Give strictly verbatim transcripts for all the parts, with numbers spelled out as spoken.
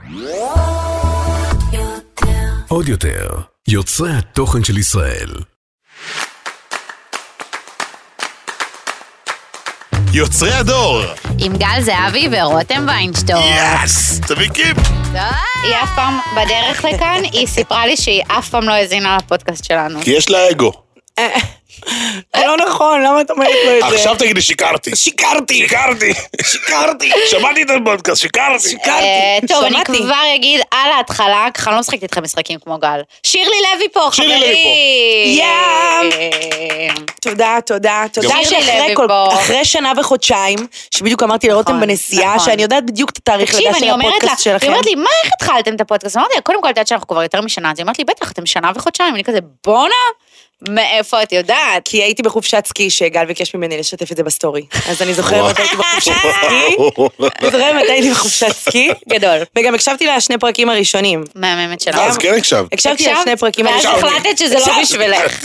עוד יותר, יוצרי התוכן של ישראל. יוצרי הדור עם גל זהבי ורותם ויינשטור. יס! תביא קיפ! היא אף פעם בדרך לכאן, היא סיפרה לי שהיא אף פעם לא הזינה לפודקאסט שלנו. כי יש לה אגו. זה לא נכון, למה את אומרת לו את זה? עכשיו תגידי שיקרתי. שיקרתי. שיקרתי. שיקרתי. שמעתי את הפודקאסט, שיקרתי. שיקרתי. טוב, אני שמעתי. כבר אגיד על ההתחלה, ככה אני לא משחקת איתכם משחקים כמו גל. שירלי לוי פה, שירלי חברים. לוי ים. תודה, תודה, תודה שירלי שאחרי לוי כל- פה. אחרי שנה וחודשיים, שבדיוק אמרתי לרותם נכון, בנסיעה, נכון. שאני יודעת בדיוק את התאריך תקשיב, לידה של אני אומרת לה, הפודקאסט היא שלכם. אומרת לי, מה, איך התחלתם את הפודקאסט? אמרתי לה, קודם כל, את יודעת שאנחנו כבר יותר משנה, אז היא אומרת לי, בטח, אתם שנה וחודשיים, אני כזה, בונה, מאיפה את יודעת? כי הייתי בחופשת סקי שגל ביקש ממני לשתף את זה בסטורי. אז אני זוכרת מתי הייתי בחופשת סקי. אני זוכרת מתי הייתי בחופשת סקי. גדול. וגם הקשבתי לשני פרקים הראשונים. מהממת שלנו. אז כן הקשב. הקשבתי לשני פרקים ואז הראשונים. החלטת שזה לא בשבילך.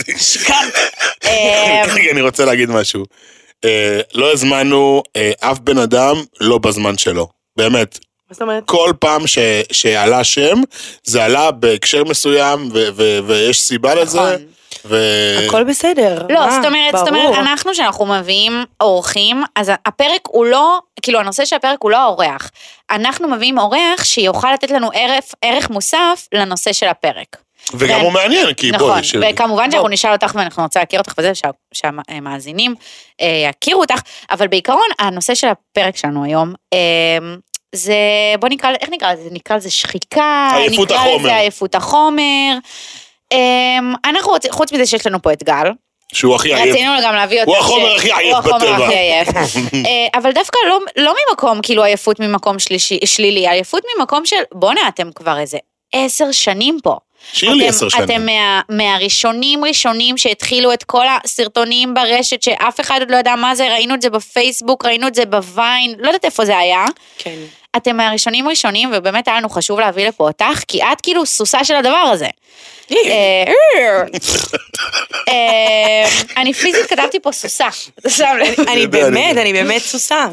רגע, אני רוצה להגיד משהו. אה, לא הזמנו אה, אף בן אדם לא בזמן שלו. באמת. מה זאת אומרת? כל פעם ש- שעלה שם, זה עלה בהקשר מסוים, ו- ו- ויש סיבה לזה. נכון. ו- הכל בסדר. לא, מה? זאת אומרת, זאת ברור. אומרת, אנחנו שאנחנו מביאים אורחים, אז הפרק הוא לא, כאילו הנושא של הפרק הוא לא האורח. אנחנו מביאים אורח שיוכל לתת לנו ערך, ערך מוסף לנושא של הפרק. וגם ו- הוא מעניין, כי נכון, בואי, שירלי. וכמובן שאנחנו נשאל אותך ואנחנו נרצה להכיר אותך וזה, שה- שהמאזינים אה, יכירו אותך, אבל בעיקרון הנושא של הפרק שלנו היום, אה, זה, בוא נקרא, איך נקרא לזה? נקרא לזה שחיקה, עייפות נקרא החומר. לזה עייפות החומר. אה, אנחנו רוצים, חוץ מזה שיש לנו פה את גל, שהוא הכי עייף. רצינו גם להביא אותו. הוא החומר הכי עייף הוא החומר בטבע. הכי עייף. אה, אבל דווקא לא, לא ממקום, כאילו עייפות ממקום שלישי, שלילי, עייפות ממקום של, בוא'נה, אתם כבר איזה עשר שנים פה. שירלי אתם- עשר שנים. אתם מה, מהראשונים ראשונים שהתחילו את כל הסרטונים ברשת, שאף אחד עוד לא ידע מה זה, ראינו את זה בפייסבוק, ראינו את זה בוויין, לא יודעת איפה זה היה. כן. אתם מהראשונים ראשונים, ובאמת היה לנו חשוב להביא לפה אותך, כי את כאילו סוסה של הדבר הזה. אה, אה, אני פיזית כתבתי פה סוסה, אתה שם לב. אני באמת, אני באמת סוסה.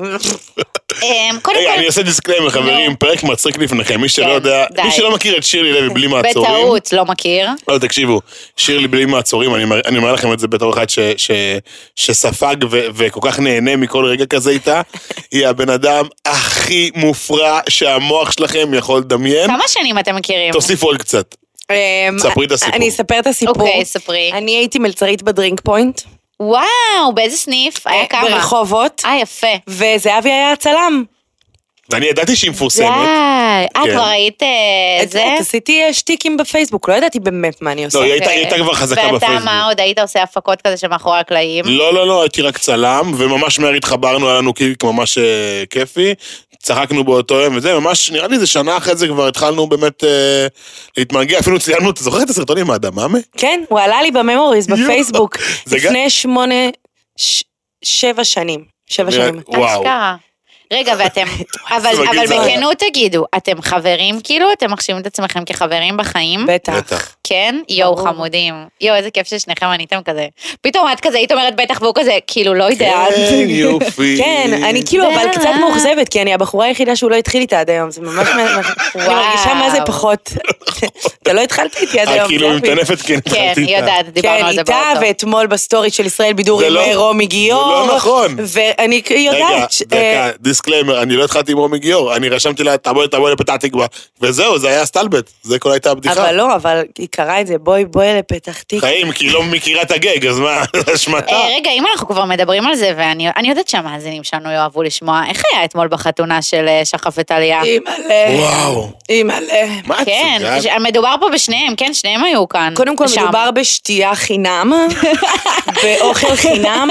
אה, קודם רגע, כל, אני אעשה דיסקליימר, חברים, פרק מצחיק לפניכם, מי שלא כן, יודע, די. מי שלא מכיר את שירלי לוי בלי מעצורים, בטעות לא מכיר. לא, תקשיבו, שירלי בלי מעצורים, אני אומר- אני אומר לכם את זה בתור אחד ש- ש- שספג ו- וכל כך נהנה מכל רגע כזה איתה, היא הבן אדם הכי מופרע שהמוח שלכם יכול לדמיין, כמה שנים אתם מכירים? תוסיפו עוד קצת. אמ, ספרי את הסיפור. אני אספר את הסיפור. אוקיי, ספרי. אני הייתי מלצרית בדרינק פוינט. וואו, באיזה סניף? היה כמה? ברחובות. אה, יפה. וזהבי היה הצלם. ואני ידעתי שהיא מפורסמת, די. אה, כן. כבר היית אה, את זה? יודעת, עשיתי אה, שטיקים בפייסבוק, לא ידעתי באמת מה אני עושה. לא, היא הייתה- אוקיי. היא הייתה כבר חזקה ואתה בפייסבוק. מה עוד היית עושה הפקות כזה שמאחורי הקלעים? לא, לא, לא, הייתי רק צלם, וממש מהר התחברנו, היה לנו קיק ממש אה, כיפי, צחקנו באותו יום וזה, ממש, נראה לי זה שנה אחרי זה כבר התחלנו באמת אה, להתמנגע, אפילו ציינו, אתה זוכר את הסרטונים מהאדמה? כן, הוא עלה לי בממוריז בפייסבוק. זה לפני שמונה, ש- שבע שנים. שבע שנים. וואו. אשכרה. רגע, ואתם, אבל, זה אבל מגעיל. בכנות תגידו, אתם חברים כאילו? אתם מחשיבים את עצמכם כחברים בחיים? בטח. בטח. כן? יואו, ברור. חמודים. יואו, איזה כיף ששניכם עניתם כזה. פתאום את כזה, היית אומרת בטח, והוא כזה, כאילו, לא יודע. כן, יופי. כן, אני כאילו, אבל קצת מאוכזבת, כי אני הבחורה היחידה שהוא לא התחיל איתה עד היום, זה ממש, אני מרגישה מה זה פחות. אתה לא התחלת איתי עד אה, היום. כאילו, זהבי. מתענפת, כן, כן, התחלתי איתה. יודעת, דיברנו כן, על זה איתה, באוטו. ואתמול בסטורי של ישראל בידור זה עם לא- רומי גיור. זה לא נכון. ואני רגע, יודעת, ש- אה, דקה, דיסקליימר, אני לא התחלתי עם רומי גיור, אני רשמתי לה, תבואי, תבואי לפתח תקווה, וזהו, זה היה סטלבט, זה כל הייתה הבדיחה. אבל לא, אבל היא קראה את זה, בואי, בואי לפתח תקווה. חיים, כי היא לא מכירה את הגג, אז מה, אשמתה? אה, רגע, אם אנחנו כבר מדברים על זה, ואני אני יודעת שהמאזינים שלנו יאהבו לשמוע, איך היה אתמול בחתונה של אה, שחף וטליה? אימא'לה, וואו, אימא'לה. מה את כן, סוגרת? ש- מדובר פה בשניהם, כן, שניהם היו כאן. קודם כל שם. מדובר בשתייה חינם, ואוכל חינם,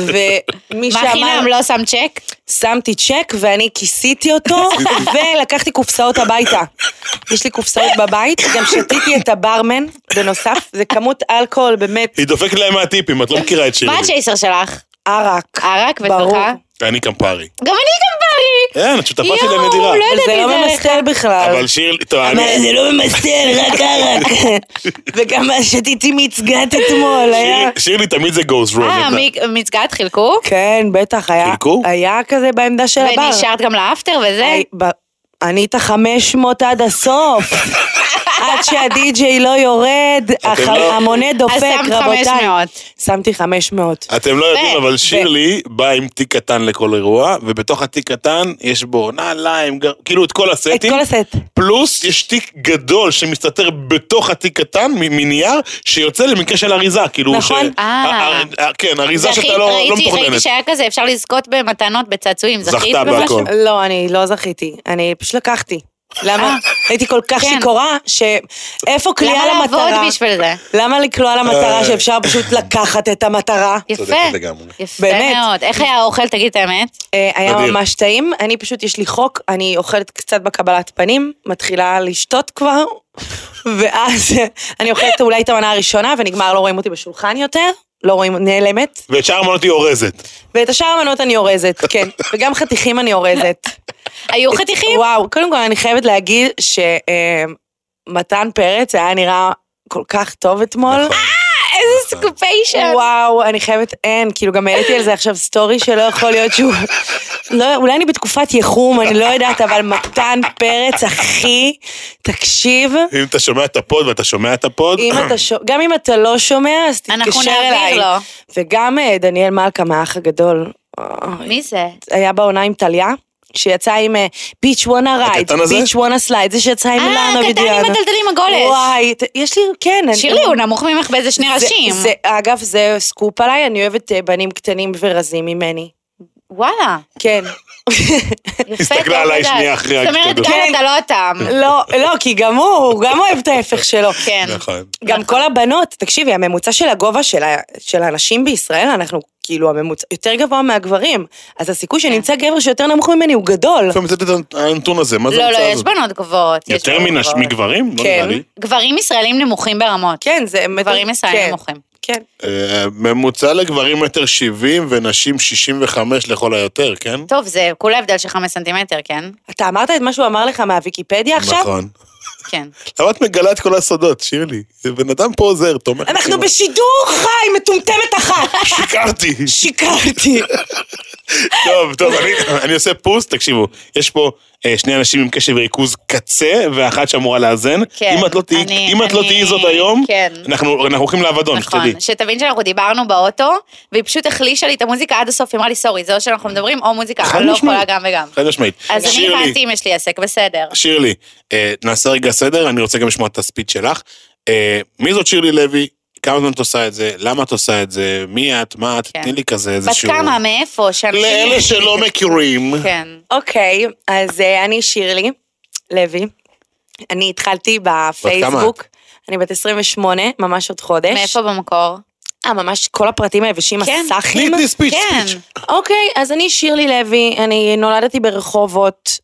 ומי מה שאמר, חינם, לא שם צ'ק? שמתי צ'ק ואני כיסיתי אותו, ולקחתי קופסאות הביתה. יש לי קופסאות בבית, גם שתיתי את הברמן, בנוסף, זה כמות אלכוהול באמת היא דופקת להם מהטיפים, את לא מכירה את שירלי. מה הצ'ייסר שלך? ערק. ערק ברור. ושלך? אני קמפרי. גם אני קמפרי! כן, את שותפה שלי יואו, לנדירה. לא אבל זה ידעתי לא את זה ממסטל בכלל. אבל שירלי, טוב, אבל אני... זה לא ממסטל, רק ערק. וגם שתיתי מצגת אתמול, היה... שירלי- שירלי תמיד זה goes wrong. אה, אתה- מ- מצגת חילקו? כן, בטח, היה... חילקו? היה כזה בעמדה של הבר. ונשארת גם לאפטר וזה? היי, ב- אני את החמש מאות עד הסוף. עד שהדי-ג'יי לא יורד, המונה דופק, אז שמת חמש מאות. שמתי חמש מאות. אתם לא יודעים, אבל שירלי באה עם תיק קטן לכל אירוע, ובתוך התיק קטן יש בו נעליים, כאילו את כל הסטים. את כל הסט. פלוס יש תיק גדול שמסתתר בתוך התיק קטן, מנייר, שיוצא למקרה של אריזה, כאילו נכון. כן, אריזה שאתה לא מתוכננת. ראיתי שהיה כזה, אפשר לזכות במתנות, בצעצועים, זכית במשהו? לא, אני לא זכיתי, אני פשוט לקחתי. למה? הייתי כל כך שיכורה, שאיפה קליעה למטרה? למה לעבוד בשביל זה? למה לקלוע למטרה שאפשר פשוט לקחת את המטרה? יפה, יפה מאוד. איך היה האוכל, תגיד את האמת? היה ממש טעים, אני פשוט, יש לי חוק, אני אוכלת קצת בקבלת פנים, מתחילה לשתות כבר, ואז אני אוכלת אולי את המנה הראשונה, ונגמר, לא רואים אותי בשולחן יותר, לא רואים, נעלמת. ואת שאר המנות היא אורזת. ואת השאר המנות אני אורזת, כן. וגם חתיכים אני אורזת. היו חתיכים? וואו, קודם כל אני חייבת להגיד שמתן פרץ היה נראה כל כך טוב אתמול. אה, איזה סקופיישן. וואו, אני חייבת, אין, כאילו גם העליתי על זה עכשיו סטורי שלא יכול להיות שהוא... לא, אולי אני בתקופת יחום, אני לא יודעת, אבל מתן פרץ, אחי, תקשיב. אם אתה שומע את הפוד ואתה שומע את הפוד. גם אם אתה לא שומע, אז תתקשר אליי. וגם דניאל מלכה מהאח הגדול. מי זה? היה בעונה עם טליה. שיצא עם ביץ' וואנה רייד, ביץ' וואנה סלייד, זה שיצא עם אילנה ודיאנה. אה, קטן עם הטלטלים הגולש. וואי, יש לי, כן. שירלי, הוא נמוך ממך באיזה שני ראשים. אגב, זה סקופ עליי, אני אוהבת בנים קטנים ורזים ממני. וואלה. כן. הסתכלה עליי שנייה אחרי זאת אומרת, גם אתה לא אותם. לא, לא, כי גם הוא, הוא גם אוהב את ההפך שלו. כן. גם כל הבנות, תקשיבי, הממוצע של הגובה של האנשים בישראל, אנחנו כאילו הממוצע יותר גבוה מהגברים, אז הסיכוי שנמצא גבר שיותר נמוך ממני הוא גדול. איפה מצאת את הנתון הזה? מה זה לא, לא, יש בנות גבוהות. יותר מגברים? לא נראה לי. גברים ישראלים נמוכים ברמות. כן, זה... גברים ישראלים נמוכים. כן. ממוצע לגברים מטר שבעים ונשים שישים וחמש לכל היותר, כן? טוב, זה כולה הבדל של חמש סנטימטר, כן? אתה אמרת את מה שהוא אמר לך מהוויקיפדיה עכשיו? נכון. כן. למה את מגלה את כל הסודות, שירלי? בן אדם פה עוזר, תומך. אנחנו בשידור חי, מטומטמת אחת. שיקרתי. שיקרתי. טוב, טוב, אני עושה פוסט, תקשיבו, יש פה שני אנשים עם קשב וריכוז קצה, ואחת שאמורה לאזן. אם את לא תהיי זאת היום, אנחנו הולכים לעבדון, שתדעי. נכון, שתבין שאנחנו דיברנו באוטו, והיא פשוט החלישה לי את המוזיקה עד הסוף, היא אמרה לי, סורי, זה או שאנחנו מדברים, או מוזיקה, אני לא יכולה גם וגם. חד משמעית. אז אני הבנתי אם יש לי עסק, בסדר. שירלי, נעשה רגע סדר, אני רוצה גם לשמוע את הספיץ שלך. מי זאת שירלי לוי? כמה זמן את עושה את זה? למה את עושה את זה? מי את? מה את? תני לי כזה איזשהו... בת כמה? מאיפה? לאלה שלא מכירים. כן. אוקיי, אז אני שירלי לוי. אני התחלתי בפייסבוק. אני בת עשרים ושמונה, ממש עוד חודש. מאיפה במקור? אה, ממש כל הפרטים היבשים, הסאחים. תני ספיץ', כן. ספיץ'. אוקיי, אז אני שירלי לוי, אני נולדתי ברחובות.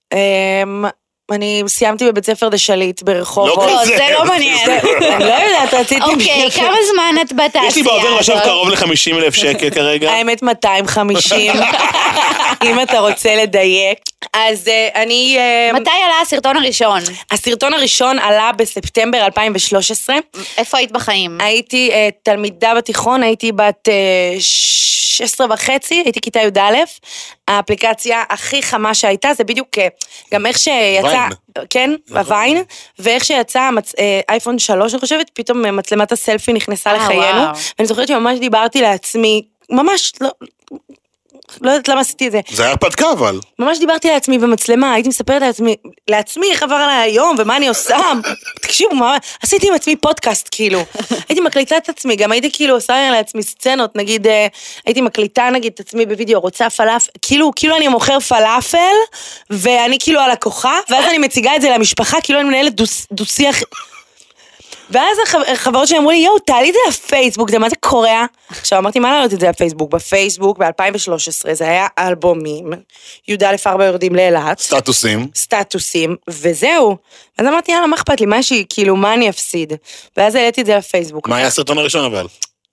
אני סיימתי בבית ספר דשליט ברחובות. לא, זה לא מעניין. אני לא יודעת, רציתי... אוקיי, כמה זמן את בתעשייה? יש לי בעובר עכשיו קרוב ל-חמישים אלף שקל כרגע. האמת מאתיים וחמישים, אם אתה רוצה לדייק. אז אני... מתי עלה הסרטון הראשון? הסרטון הראשון עלה בספטמבר אלפיים ושלוש עשרה. איפה היית בחיים? הייתי תלמידה בתיכון, הייתי בת שש עשרה וחצי, הייתי כיתה י' א', האפליקציה הכי חמה שהייתה, זה בדיוק גם איך שיצא, כן, בוויין, ואיך שיצא אייפון שלוש, אני חושבת, פתאום מצלמת הסלפי נכנסה לחיינו, ואני זוכרת שממש דיברתי לעצמי, ממש לא... לא יודעת למה עשיתי את זה. זה היה פתקה אבל. ממש דיברתי לעצמי במצלמה, הייתי מספרת לעצמי, לעצמי איך עבר עליי היום ומה אני עושה. תקשיבו, מה, עשיתי עם עצמי פודקאסט כאילו. הייתי מקליטה את עצמי, גם הייתי כאילו עושה לעצמי סצנות, נגיד, הייתי מקליטה נגיד את עצמי בווידאו, רוצה פלאפל, כאילו, כאילו אני מוכר פלאפל, ואני כאילו הלקוחה, ואז אני מציגה את זה למשפחה, כאילו אני מנהלת דו-שיח. ואז החברות שלי אמרו לי, יואו, תעלי את זה לפייסבוק, זה מה זה קורא? עכשיו אמרתי, מה לעלות את זה לפייסבוק? בפייסבוק ב-אלפיים ושלוש עשרה, זה היה אלבומים, י' א' ארבע יורדים לאילת. סטטוסים. סטטוסים, וזהו. אז אמרתי, יאללה, מה אכפת לי? מה שהיא, כאילו, מה אני אפסיד? ואז העליתי את זה לפייסבוק. מה היה הסרטון הראשון אבל?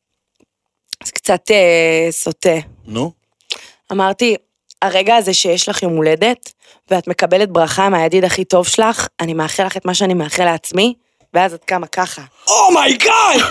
זה קצת אה, סוטה. נו? אמרתי, הרגע הזה שיש לך יום הולדת, ואת מקבלת ברכה מהידיד הכי טוב שלך, אני מאחל לך את מה שאני מאחל לעצמי, ואז את קמה ככה. אומייגאד!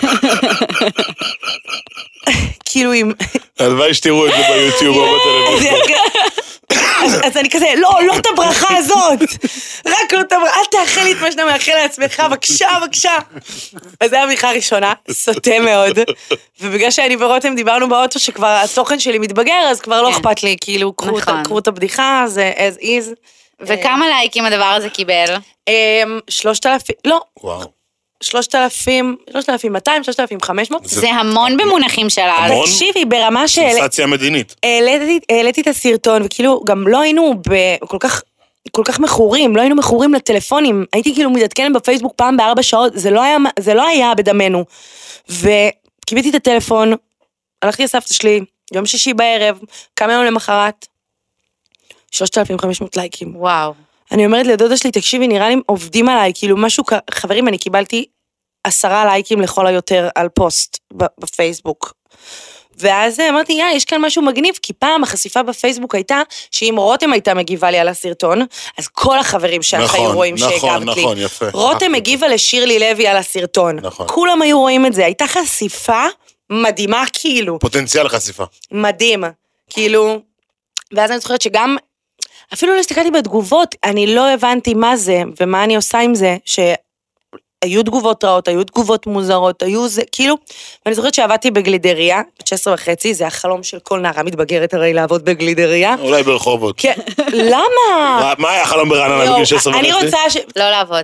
כאילו עם... הלוואי שתראו את זה ביוטיוב או בטלוויזיה. אז, אז אני כזה, לא, לא את הברכה הזאת. רק לא את הברכה, אל תאחל לי את מה שאתה מאחל לעצמך, בבקשה, בבקשה. אז זו הבדיחה הראשונה, סוטה מאוד. ובגלל שאני ורותם דיברנו באוטו שכבר התוכן שלי מתבגר, אז כבר לא אכפת לי, כאילו, קחו את הבדיחה, זה as is. וכמה לייקים הדבר הזה קיבל? שלושת אלפים, לא. וואו. שלושת אלפים, שלושת אלפים מאתיים, שלושת אלפים חמש מאות. זה המון במונחים שלה. המון? תקשיבי, ברמה של... סנסציה מדינית. העליתי את הסרטון, וכאילו, גם לא היינו כל כך... כל כך מכורים, לא היינו מכורים לטלפונים, הייתי כאילו מתעדכנת בפייסבוק פעם בארבע שעות, זה לא היה, זה לא היה בדמנו. וקיבלתי את הטלפון, הלכתי לסבתא שלי, יום שישי בערב, כמה יום למחרת, שלושת אלפים וחמש מאות לייקים. וואו. אני אומרת לדודה שלי, תקשיבי, נראה לי עובדים עליי, כאילו משהו, חברים, אני קיבלתי עשרה לייקים לכל היותר על פוסט בפייסבוק. ואז אמרתי, יא, יש כאן משהו מגניב, כי פעם החשיפה בפייסבוק הייתה, שאם רותם הייתה מגיבה לי על הסרטון, אז כל החברים שלך היו רואים שהגבת לי. נכון, נכון, יפה. רותם הגיבה לשירלי לוי על הסרטון. נכון. כולם היו רואים את זה, הייתה חשיפה מדהימה כאילו. פוטנציאל חשיפה. מדהים, כאילו, ואז אני זוכרת שגם, אפילו לא הסתכלתי בתגובות, אני לא הבנתי מה זה, ומה אני עושה עם זה, ש... היו תגובות רעות, היו תגובות מוזרות, היו זה, כאילו, ואני זוכרת שעבדתי בגלידריה, בת שש עשרה וחצי, זה החלום של כל נערה מתבגרת הרי לעבוד בגלידריה. אולי ברחובות. כן, למה? מה היה החלום ברעננה בגיל שש עשרה וחצי? אני רוצה ש... לא לעבוד.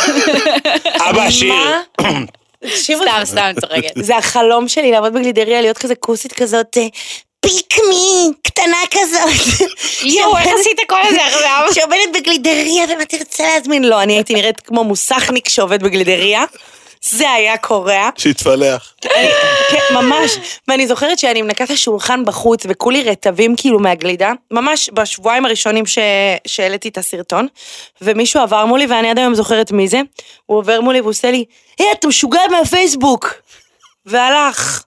אבא שיר. סתם, סתם, צוחקת. זה החלום שלי לעבוד בגלידריה, להיות כזה כוסית כזאת, פיקמי, קטנה כזאת. יואו, איך עשית כל הזה עכשיו? שעובדת בגלידריה ומה תרצה להזמין? לא, אני הייתי נראית כמו מוסכניק שעובד בגלידריה. זה היה קורה. שהתפלח. כן, ממש. ואני זוכרת שאני מנקה את השולחן בחוץ, וכולי רטבים כאילו מהגלידה, ממש בשבועיים הראשונים שהעליתי את הסרטון, ומישהו עבר מולי, ואני עד היום זוכרת מי זה, הוא עובר מולי והוא עושה לי, היי, אתה משוגע מהפייסבוק. והלך.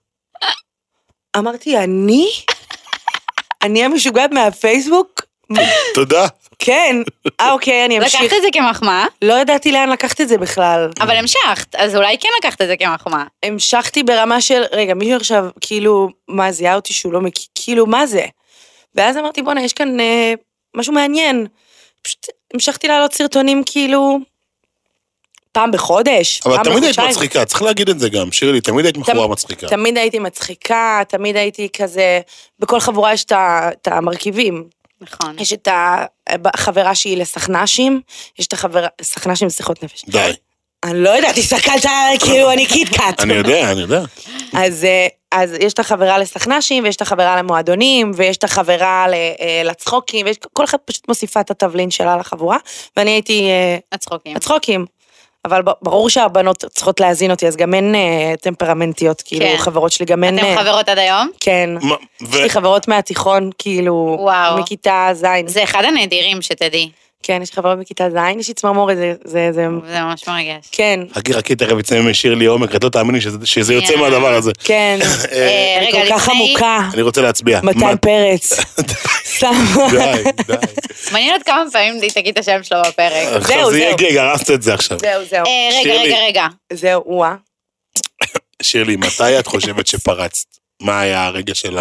אמרתי, אני? אני המשוגעת מהפייסבוק? תודה. כן. אה, אוקיי, אני אמשיך. לקחת את זה כמחמאה? לא ידעתי לאן לקחת את זה בכלל. אבל המשכת, אז אולי כן לקחת את זה כמחמאה. המשכתי ברמה של, רגע, מישהו עכשיו, כאילו, מה, זיהה אותי שהוא לא מכיר, כאילו, מה זה? ואז אמרתי, בוא'נה, יש כאן אה, משהו מעניין. פשוט המשכתי לעלות סרטונים, כאילו, פעם בחודש. אבל פעם תמיד היית בחודשיים. מצחיקה, צריך להגיד את זה גם, שירלי, תמיד היית בחורה מצחיקה. תמיד הייתי מצחיקה, תמיד הייתי כזה, בכל חבורה יש את המרכיבים. נכון. יש את החברה שהיא לסכנשים, יש את החברה, סכנשים שיחות נפש. די. אני לא יודעת, הסתכלת, כאילו אני קיטקאט. אני יודע, אני יודע. אז, אז יש את החברה לסכנשים, ויש את החברה למועדונים, ויש את החברה לצחוקים, ויש, כל אחד פשוט מוסיפה את התבלין שלה לחבורה, ואני הייתי... הצחוקים. הצחוקים. אבל ברור שהבנות צריכות להזין אותי, אז גם אין טמפרמנטיות, כאילו, חברות שלי, גם אין... אתם חברות עד היום? כן. יש לי חברות מהתיכון, כאילו, מכיתה זין. זה אחד הנדירים שתדעי. כן, יש חברות מכיתה זין, יש לי צמרמורת, זה... זה ממש מרגש. כן. חכי, חכי, תכף יצא משיר לי עומק, את לא תאמיני שזה יוצא מהדבר הזה. כן. רגע, כל כך עמוקה. אני רוצה להצביע. מתן פרץ. סתם. די, די. מעניין עוד כמה פעמים די תגיד את השם שלו בפרק. עכשיו זה יגיע, גרסת את זה עכשיו. זהו, זהו. רגע, רגע, רגע. זהו, וואה. שירלי, מתי את חושבת שפרצת? מה היה הרגע של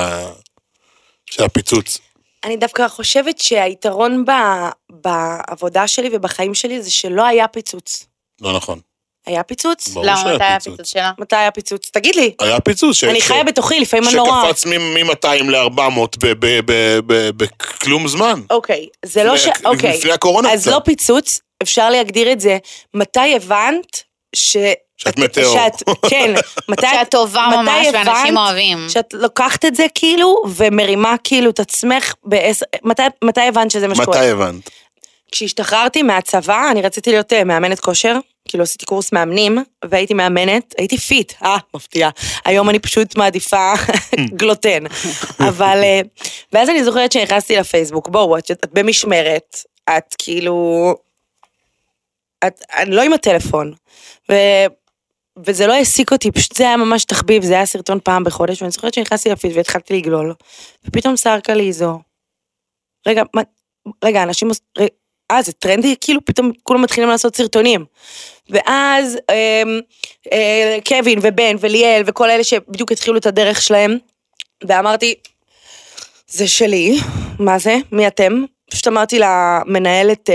הפיצוץ? אני דווקא חושבת שהיתרון בעבודה שלי ובחיים שלי זה שלא היה פיצוץ. לא נכון. היה פיצוץ? למה, מתי היה פיצוץ שלה? מתי היה פיצוץ? תגיד לי. היה פיצוץ. אני חיה בתוכי, לפעמים אני לא רואה. שקפץ מ-מאתיים ל-ארבע מאות בכלום זמן. אוקיי, זה לא ש... אוקיי. לפני הקורונה אז לא פיצוץ, אפשר להגדיר את זה. מתי הבנת ש... שאת מטאור. כן. שאת טובה ממש ואנשים אוהבים. שאת לוקחת את זה כאילו, ומרימה כאילו את עצמך בעשר... מתי הבנת שזה מה שקורה? מתי הבנת? כשהשתחררתי מהצבא, אני רציתי להיות מאמנת כושר, כאילו עשיתי קורס מאמנים, והייתי מאמנת, הייתי פיט, אה, מפתיעה. היום אני פשוט מעדיפה גלוטן. אבל, ואז אני זוכרת שנכנסתי לפייסבוק, בואו, את, את במשמרת, את כאילו, את, אני לא עם הטלפון, ו, וזה לא העסיק אותי, פשוט זה היה ממש תחביב, זה היה סרטון פעם בחודש, ואני זוכרת שנכנסתי לפיד והתחלתי לגלול, ופתאום סרקה לי זו. רגע, מה, רגע, אנשים, רגע, אה, זה טרנדי, כאילו פתאום כולם מתחילים לעשות סרטונים. ואז אה, אה, קווין ובן וליאל וכל אלה שבדיוק התחילו את הדרך שלהם, ואמרתי, זה שלי, מה זה? מי אתם? פשוט אמרתי למנהלת,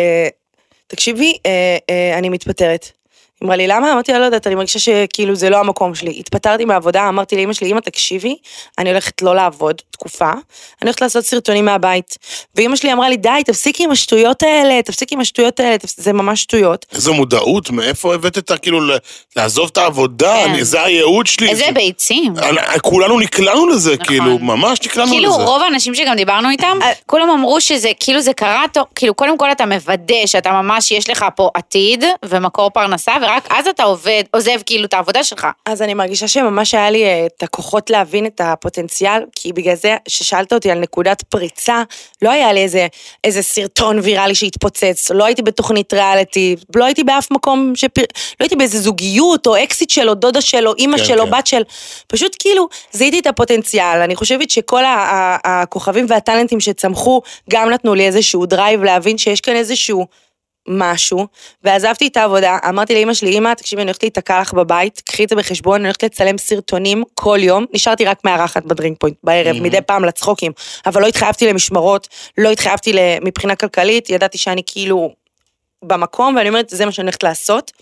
תקשיבי, אני מתפטרת. היא אמרה לי, למה? אמרתי לה, לא יודעת, אני מרגישה שכאילו זה לא המקום שלי. התפטרתי מהעבודה, אמרתי לאמא שלי, אמא תקשיבי, אני הולכת לא לעבוד תקופה, אני הולכת לעשות סרטונים מהבית. ואמא שלי אמרה לי, די, תפסיקי עם השטויות האלה, תפסיקי עם השטויות האלה, זה ממש שטויות. איזו מודעות, מאיפה הבאת את כאילו לעזוב את העבודה, זה הייעוד שלי. איזה ביצים. כולנו נקלענו לזה, כאילו, ממש נקלענו לזה. כאילו, רוב האנשים שגם דיברנו איתם, כולם אמרו שזה, כאילו זה קרה, כאילו, קודם כל אתה מוודא שאתה ממש יש לך פה עתיד ומקור פרנסה, ורק אז אתה עובד, עוזב כאילו את העבודה שלך. אז אני מרגישה שממש היה לי את הכוחות להבין את הפוטנציאל, כי בגלל זה ששאלת אותי על נקודת פריצה, לא היה לי איזה, איזה סרטון ויראלי שהתפוצץ, לא הייתי בתוכנית ריאליטי, לא הייתי באף מקום, שפר... לא הייתי באיזה זוגיות, או אקסיט שלו, דודה שלו, אמא כן, שלו, כן. בת של, פשוט כאילו, זיהיתי את הפוטנציאל, אני חושבת שכל הכוכבים והטלנטים שצמחו, גם נתנו לי איזשהו דרייב להבין שיש כאן איזשהו משהו, ועזבתי את העבודה, אמרתי לאמא שלי, אמא, תקשיבי, אני הולכת להתקע לך בבית, קחי את זה בחשבון, אני הולכת לצלם סרטונים כל יום, נשארתי רק מארחת בדרינק פוינט בערב, Mm-hmm. מדי פעם לצחוקים, אבל לא התחייבתי למשמרות, לא התחייבתי מבחינה כלכלית, ידעתי שאני כאילו במקום, ואני אומרת, זה מה שאני הולכת לעשות,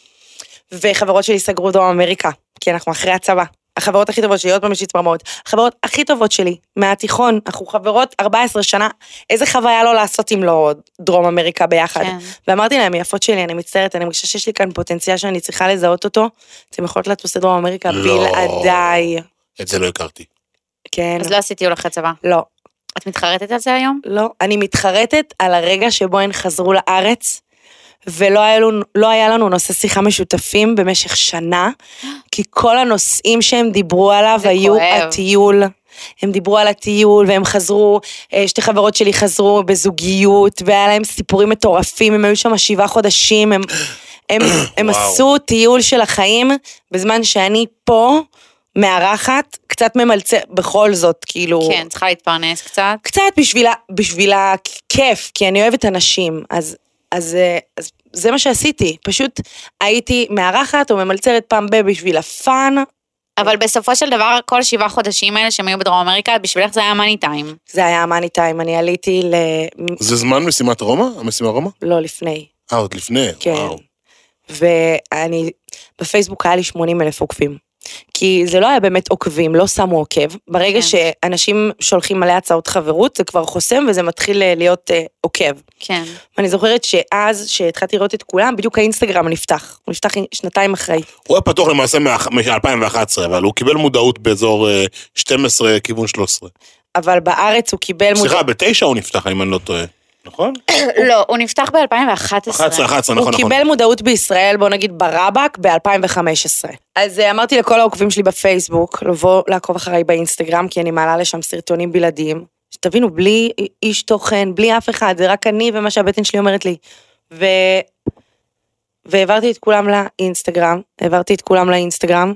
וחברות שלי סגרו דרום אמריקה, כי אנחנו אחרי הצבא. החברות הכי טובות שלי, עוד פעם יש לי צמרמורת, החברות הכי טובות שלי, מהתיכון, אנחנו חברות ארבע עשרה שנה, איזה חוויה לא לעשות אם לא דרום אמריקה ביחד. כן. ואמרתי להם, יפות שלי, אני מצטערת, אני חושבת שיש לי כאן פוטנציאל שאני צריכה לזהות אותו, אתם יכולות לטוס לדרום אמריקה לא. בלעדיי. את זה לא הכרתי. כן. אז לא עשיתי הולכת צבא. לא, את מתחרטת על זה היום? לא. אני מתחרטת על הרגע שבו הן חזרו לארץ, ולא היה לנו, לא היה לנו נושא שיחה משותפים במשך שנה, כי כל הנושאים שהם דיברו עליו היו כואב. הטיול. הם דיברו על הטיול, והם חזרו, שתי חברות שלי חזרו בזוגיות, והיה להם סיפורים מטורפים, הם היו שם שבעה חודשים, הם, הם, הם עשו טיול של החיים, בזמן שאני פה, מארחת, קצת ממלצה, בכל זאת, כאילו... כן, צריכה להתפרנס קצת. קצת בשביל, בשביל הכיף, כי אני אוהבת אנשים, אז, אז, אז זה מה שעשיתי, פשוט הייתי מארחת או ממלצרת פעם ב בשביל הפאן. אבל בסופו של דבר, כל שבעה חודשים האלה שהם היו בדרום אמריקה, בשבילך זה היה מאני טיים. זה היה מאני טיים, אני עליתי ל... זה זמן משימת רומא? המשימה רומא? לא, לפני. אה, עוד לפני, כן. וואו. ואני, בפייסבוק היה לי שמונים אלף עוקבים. כי זה לא היה באמת עוקבים, לא שמו עוקב. ברגע כן. שאנשים שולחים מלא הצעות חברות, זה כבר חוסם וזה מתחיל להיות אה, עוקב. כן. ואני זוכרת שאז, שהתחלתי לראות את כולם, בדיוק האינסטגרם נפתח. הוא נפתח שנתיים אחרי. הוא היה פתוח למעשה מ-אלפיים ואחת עשרה, אבל הוא קיבל מודעות באזור אה, שתים עשרה, כיוון שלוש עשרה. אבל בארץ הוא קיבל מודעות. סליחה, בתשע הוא נפתח, אם אני לא טועה. נכון? לא, הוא נפתח ב-אלפיים ואחת עשרה. אחת עשרה, אחת עשרה, נכון, הוא נכון. קיבל מודעות בישראל, בוא נגיד ברבק, ב-אלפיים וחמש עשרה. אז אמרתי לכל העוקבים שלי בפייסבוק, לבוא לעקוב אחריי באינסטגרם, כי אני מעלה לשם סרטונים בלעדיים. שתבינו, בלי איש תוכן, בלי אף אחד, זה רק אני ומה שהבטן שלי אומרת לי. ו... והעברתי את כולם לאינסטגרם, העברתי את כולם לאינסטגרם,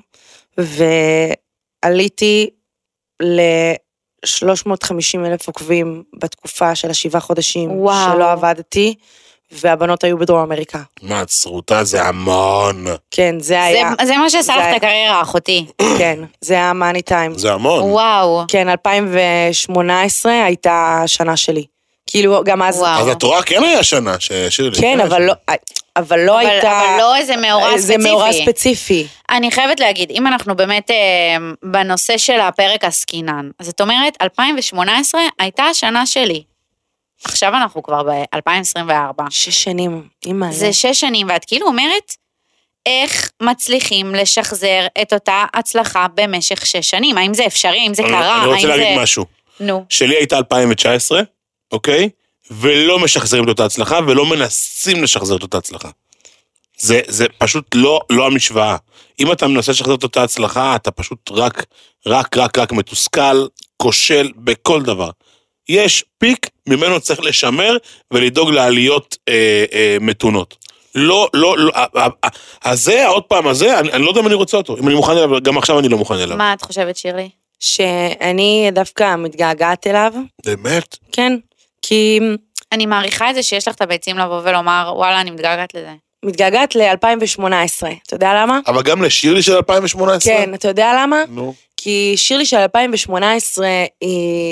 ועליתי ל... שלוש מאות וחמישים אלף עוקבים בתקופה של השבעה חודשים וואו. שלא עבדתי, והבנות היו בדרום אמריקה. מה, עצרותה זה המון. כן, זה זה, היה, זה מה שעשה לך זה- את הקריירה, אחותי. כן, זה היה מאני טיים. זה המון. וואו. כן, אלפיים ושמונה עשרה הייתה השנה שלי. כאילו, גם אז... וואו. אז התורה כן היה שנה, ששירלי. כן, אבל לא, אבל לא אבל, הייתה... אבל לא איזה מאורע זה ספציפי. מאורע ספציפי. אני חייבת להגיד, אם אנחנו באמת אה, בנושא של הפרק עסקינן, אז זאת אומרת, אלפיים ושמונה עשרה הייתה השנה שלי. עכשיו אנחנו כבר ב-אלפיים עשרים וארבע. שש שנים, אימא. זה שש שנים, ואת כאילו אומרת, איך מצליחים לשחזר את אותה הצלחה במשך שש שנים? האם זה אפשרי? האם זה אני- קרה? אני רוצה האם להגיד זה... משהו. נו. שלי הייתה אלפיים ותשע עשרה, אוקיי? ולא משחזרים את אותה הצלחה, ולא מנסים לשחזר את אותה הצלחה. זה, זה פשוט לא, לא המשוואה. אם אתה מנסה לשחזר את אותה הצלחה, אתה פשוט רק, רק, רק, רק מתוסכל, כושל בכל דבר. יש פיק, ממנו צריך לשמר, ולדאוג לעליות אה, אה, מתונות. לא, לא, לא, הזה, עוד פעם הזה, אני, אני לא יודע אם אני רוצה אותו. אם אני מוכן אליו, גם עכשיו אני לא מוכן אליו. מה את חושבת, שירלי? שאני דווקא מתגעגעת אליו, באמת? כן, כי אני מעריכה את זה שיש לך את הביצים לבוא ולומר, וואלה, אני מתגעגעת לזה. מתגעגעת ל-אלפיים ושמונה עשרה. אתה יודע למה? אבל גם לשירלי של אלפיים ושמונה עשרה? כן, אתה יודע למה? נו. כי שירלי של אלפיים ושמונה עשרה היא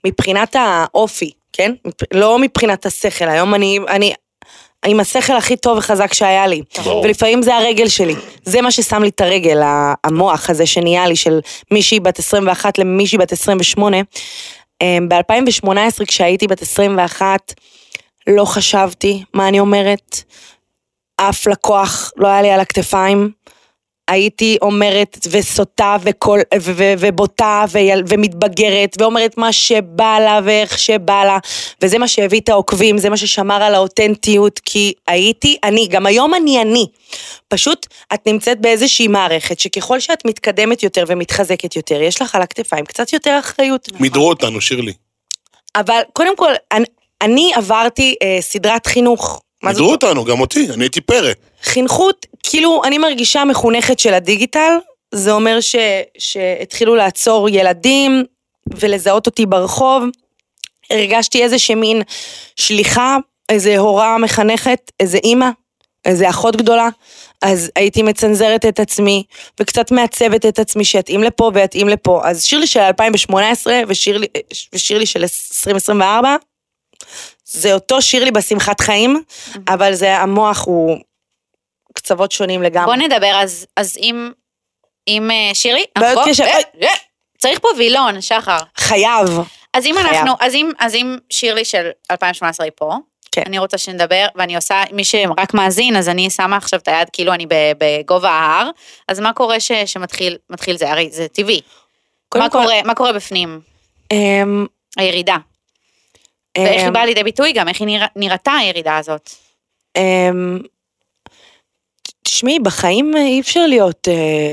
מבחינת האופי, כן? לא מבחינת השכל, היום אני, אני עם השכל הכי טוב וחזק שהיה לי, ולפעמים זה הרגל שלי, זה מה ששם לי את הרגל, המוח הזה שנהיה לי, של מישהי בת עשרים ואחת למישהי בת עשרים ושמונה, ב-אלפיים ושמונה עשרה כשהייתי בת עשרים ואחת, לא חשבתי מה אני אומרת, אף לקוח לא היה לי על הכתפיים, הייתי אומרת וסוטה וכל, ו, ו, ובוטה ו, ומתבגרת ואומרת מה שבא לה ואיך שבא לה, וזה מה שהביא את העוקבים, זה מה ששמר על האותנטיות, כי הייתי אני, גם היום אני אני, פשוט את נמצאת באיזושהי מערכת שככל שאת מתקדמת יותר ומתחזקת יותר, יש לך על הכתפיים קצת יותר אחריות. מדרו אותנו, שירלי. אבל קודם כל, אני, אני עברתי אה, סדרת חינוך. מדרו אותנו, גם אותי, אני הייתי פרא. חינכות, כאילו אני מרגישה מחונכת של הדיגיטל, זה אומר ש, שהתחילו לעצור ילדים ולזהות אותי ברחוב, הרגשתי איזה שמין שליחה, איזה הוראה מחנכת, איזה אימא, איזה אחות גדולה, אז הייתי מצנזרת את עצמי, וקצת מעצבת את עצמי שיתאים לפה ויתאים לפה, אז שירלי של אלפיים ושמונה עשרה ושירלי, ושירלי של עשרים עשרים וארבע, זה אותו שירלי בשמחת חיים, אבל זה המוח הוא קצוות שונים לגמרי. בוא נדבר, אז, אז אם, אם שירלי, בעיות קשר, צריך פה וילון, שחר. חייב. אז אם אנחנו, אז אם, אז אם שירלי של אלפיים ושמונה עשרה היא פה, כן. אני רוצה שנדבר, ואני עושה, מי שרק מאזין, אז אני שמה עכשיו את היד, כאילו אני בגובה ההר, אז מה קורה ש, שמתחיל, מתחיל זה, הרי זה טבעי. מה כל... קורה, מה קורה בפנים? אמ... הירידה. אמ... ואיך היא באה לידי ביטוי גם, איך היא נרא, נראתה הירידה הזאת? אמ... תשמעי, בחיים אי אפשר להיות...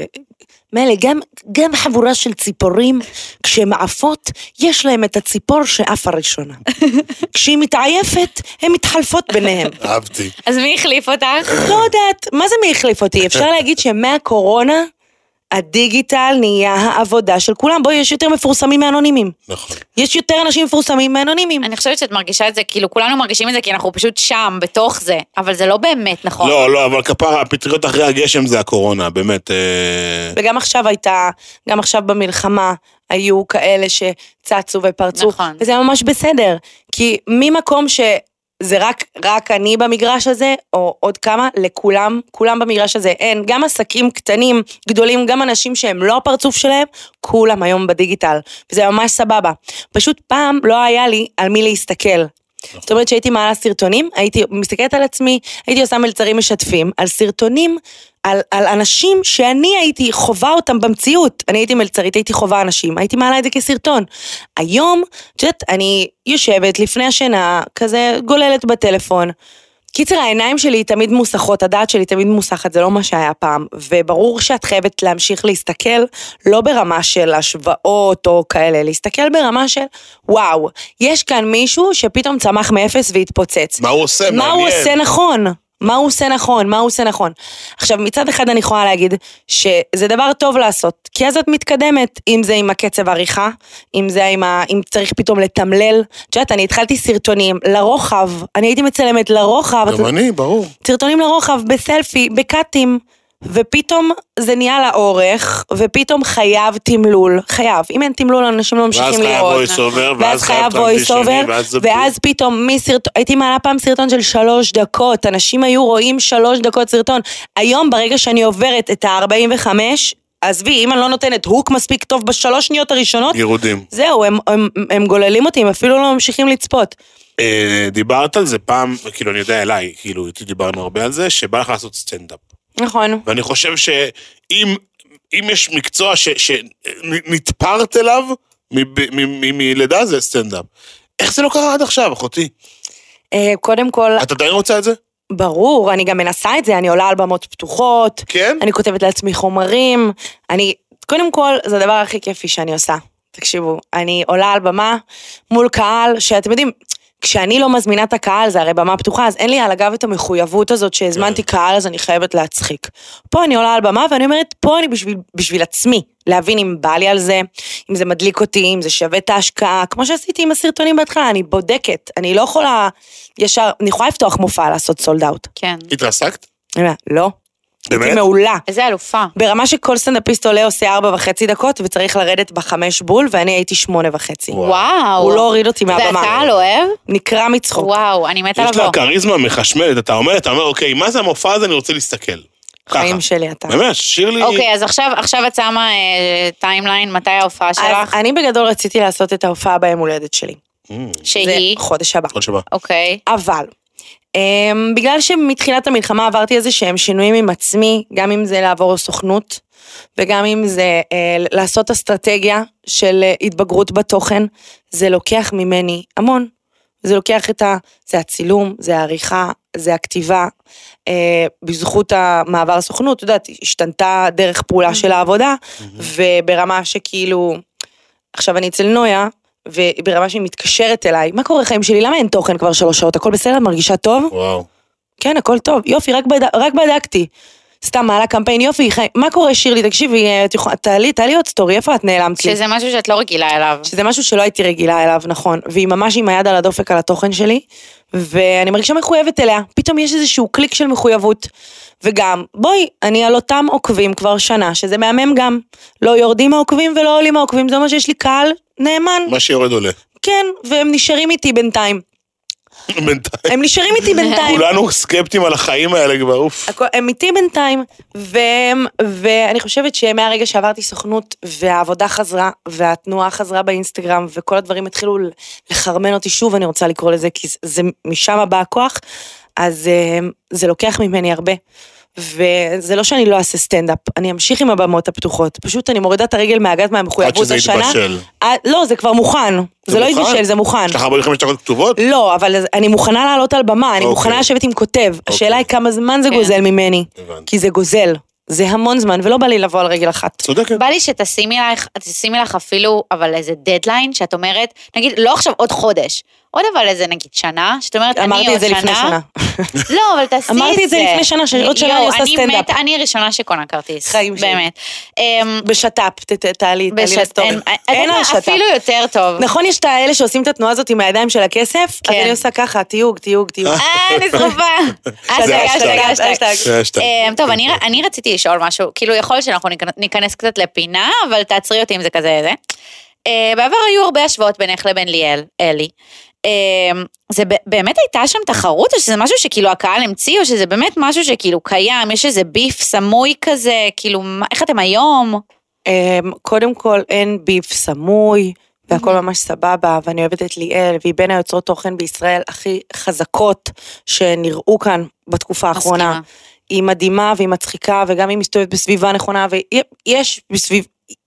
מלא, גם, גם חבורה של ציפורים, כשהן עפות, יש להם את הציפור שעף הראשונה. כשהיא מתעייפת, הן מתחלפות ביניהן. אהבתי. אז מי החליף אותך? לא יודעת, מה זה מי החליף אותי? אפשר להגיד שמהקורונה, הדיגיטל נהיה העבודה של כולם. בואי, יש יותר מפורסמים מאנונימים. נכון. יש יותר אנשים מפורסמים מאנונימים. אני חושבת שאת מרגישה את זה, כאילו כולנו מרגישים את זה, כי אנחנו פשוט שם, בתוך זה, אבל זה לא באמת נכון. לא, לא, אבל כפרה, הפטריות אחרי הגשם זה הקורונה, באמת. וגם עכשיו הייתה, גם עכשיו במלחמה, היו כאלה שצצו ופרצו, נכון. וזה ממש בסדר, כי ממקום ש... זה רק, רק אני במגרש הזה, או עוד כמה, לכולם, כולם במגרש הזה. אין, גם עסקים קטנים, גדולים, גם אנשים שהם לא הפרצוף שלהם, כולם היום בדיגיטל. וזה ממש סבבה. פשוט פעם לא היה לי על מי להסתכל. זאת אומרת שהייתי מעלה סרטונים, הייתי מסתכלת על עצמי, הייתי עושה מלצרים משתפים, על סרטונים, על, על אנשים שאני הייתי חובה אותם במציאות. אני הייתי מלצרית, הייתי חובה אנשים, הייתי מעלה את זה כסרטון. היום, תשעת, אני יושבת לפני השינה, כזה גוללת בטלפון. קיצר, העיניים שלי תמיד מוסכות, הדעת שלי תמיד מוסכת, זה לא מה שהיה פעם. וברור שאת חייבת להמשיך להסתכל, לא ברמה של השוואות או כאלה, להסתכל ברמה של, וואו, יש כאן מישהו שפתאום צמח מאפס והתפוצץ. מה הוא עושה? מה הוא עושה נכון? מה הוא עושה נכון, מה הוא עושה נכון. עכשיו, מצד אחד אני יכולה להגיד שזה דבר טוב לעשות, כי אז את מתקדמת, אם זה עם הקצב עריכה, אם זה עם ה... אם צריך פתאום לתמלל. את יודעת, אני התחלתי סרטונים לרוחב, אני הייתי מצלמת לרוחב. גם אני, ברור. סרטונים לרוחב, בסלפי, בקאטים, ופתאום זה נהיה לאורך, ופתאום חייב תמלול, חייב, אם אין תמלול אנשים לא ממשיכים לראות, ואז חייב voice over, ואז חייב voice over, ואז פתאום מסרטון, הייתי מעלה פעם סרטון של שלוש דקות, אנשים היו רואים שלוש דקות סרטון, היום ברגע שאני עוברת את ה-ארבעים וחמש, עזבי, אם אני לא נותנת הוק מספיק טוב בשלוש שניות הראשונות, ירודים. זהו, הם, הם, הם גוללים אותי, הם אפילו לא ממשיכים לצפות. דיברת על זה פעם, כאילו אני יודע אליי, כאילו דיברנו הרבה על זה, שבא לך לעשות סטנדאפ. נכון. ואני חושב שאם אם יש מקצוע שנתפרת אליו, מלידה זה סטנדאפ. איך זה לא קרה עד עכשיו, אחותי? קודם כל... את עדיין רוצה את זה? ברור, אני גם מנסה את זה, אני עולה על במות פתוחות, כן? אני כותבת לעצמי חומרים, אני, קודם כל, זה הדבר הכי כיפי שאני עושה. תקשיבו, אני עולה על במה מול קהל, שאתם יודעים, כשאני לא מזמינה את הקהל, זה הרי במה פתוחה, אז אין לי על הגב את המחויבות הזאת שהזמנתי קהל, אז אני חייבת להצחיק. פה אני עולה על במה, ואני אומרת, פה אני בשביל, בשביל עצמי, להבין אם בא לי על זה, אם זה מדליק אותי, אם זה שווה את ההשקעה, כמו שעשיתי עם הסרטונים בהתחלה, אני בודקת, אני לא יכולה ישר, אני יכולה לפתוח מופע לעשות סולד אאוט. כן. התרסקת? לא. באמת? הייתי מעולה. איזה אלופה. ברמה שכל סטנדאפיסט עולה עושה ארבע וחצי דקות, וצריך לרדת בחמש בול, ואני הייתי שמונה וחצי. וואו. הוא לא הוריד אותי מהבמה. והקהל אוהב? נקרא מצחוק. וואו, אני מתה יש לבוא. לה כריזמה מחשמלת, אתה אומר, אתה אומר, אוקיי, מה זה המופע הזה, אני רוצה להסתכל. חיים שלי אתה. באמת, שירלי... אוקיי, אז עכשיו, עכשיו את שמה אה, טיימליין, מתי ההופעה אז שלך? אני בגדול רציתי לעשות את ההופעה ביום הולדת שלי. זה שהיא? חודש הבא. חודש הבא. אוקיי. אבל, um, בגלל שמתחילת המלחמה עברתי איזה שהם שינויים עם עצמי, גם אם זה לעבור סוכנות, וגם אם זה uh, לעשות אסטרטגיה של uh, התבגרות בתוכן, זה לוקח ממני המון. זה לוקח את ה... זה הצילום, זה העריכה, זה הכתיבה. Uh, בזכות המעבר הסוכנות, אתה יודעת, השתנתה דרך פעולה של העבודה, וברמה שכאילו, עכשיו אני אצל נויה, וברמה שהיא מתקשרת אליי, מה קורה חיים שלי? למה אין תוכן כבר שלוש שעות? הכל בסדר? מרגישה טוב? וואו. כן, הכל טוב. יופי, רק, בד... רק בדקתי. סתם, מעלה קמפיין, יופי, חיים. מה קורה שירלי? תקשיבי, תעלי, תעלי עוד סטורי, איפה את נעלמת לי? שזה משהו שאת לא רגילה אליו. שזה משהו שלא הייתי רגילה אליו, נכון. והיא ממש עם היד על הדופק על התוכן שלי, ואני מרגישה מחויבת אליה. פתאום יש איזשהו קליק של מחויבות. וגם, בואי, אני על אותם עוקבים כבר שנה, שזה מהמם גם. לא יורדים העוקבים ולא עולים העוקבים, זה אומר שיש לי קהל נאמן. מה שיורד עולה. כן, והם נשארים איתי בינתיים. בינתיים. הם נשארים איתי בינתיים. כולנו סקפטים על החיים האלה כבר, אוף. הכל- הם איתי בינתיים, והם- ואני חושבת שמהרגע שעברתי סוכנות, והעבודה חזרה, והתנועה חזרה באינסטגרם, וכל הדברים התחילו לחרמן אותי שוב, אני רוצה לקרוא לזה, כי זה- זה משם הבא הכוח, אז אה, זה לוקח ממני הרבה. וזה לא שאני לא אעשה סטנדאפ, אני אמשיך עם הבמות הפתוחות, פשוט אני מורידה את הרגל מהגז מהמחויבות עד שזה השנה. יתבשל. אה, לא, זה כבר מוכן, זה לא מוכן? יתבשל, זה מוכן. יש לך ארבעים וחמש דקות כתובות? לא, אבל אני מוכנה לעלות על במה, אני אוקיי. מוכנה לשבת עם כותב. השאלה היא כמה זמן זה כן. גוזל ממני. הבנתי. כי זה גוזל. זה המון זמן, ולא בא לי לבוא על רגל אחת. צודקת. בא לי שתשימי לך, תשימי לך אפילו, אבל איזה דדליין, שאת אומרת, נגיד, לא עכשיו עוד חודש, עוד אבל איזה נגיד שנה, שאת אומרת, אני עוד שנה. אמרתי את זה לפני שנה. לא, אבל תעשי את זה. אמרתי את זה לפני שנה, שעוד שנה אני עושה סטנדאפ. אני מת, אני הראשונה שקונה כרטיס. חיים שלי. באמת. אמ, בשת"פ, ת- ת- תעלי, תעלי בשת- לסטורי. אין- אין אתה על יודע, שת"פ. אפילו יותר טוב. נכון, יש את האלה שעושים את התנועה הזאת עם הידיים של הכסף? אז כן. אני עושה ככה, תיוג, תיוג, תיוג. אה, אני שרופה. זה אשטג, השטג, אשטג, אשטג. זה השטג. אמ, טוב, אני- אני רציתי לשאול משהו, כאילו יכול להיות שאנחנו ניכנס- ניכנס קצת לפינה, אבל תעצרי אותי אם זה כזה זה. אה, בעבר היו הרבה השוואות בינך לבין ליאל, אלי. אה, זה ב- באמת הייתה שם תחרות, או שזה משהו שכאילו הקהל המציא, או שזה באמת משהו שכאילו קיים, יש איזה ביף סמוי כזה, כאילו, מה- איך אתם היום? אמ, קודם כל אין ביף סמוי, והכל ממש סבבה, ואני אוהבת את ליאל, והיא בין היוצרות תוכן בישראל הכי חזקות שנראו כאן בתקופה האחרונה. מסכימה. היא מדהימה והיא מצחיקה, וגם היא מסתובבת בסביבה נכונה, ויש בסביב...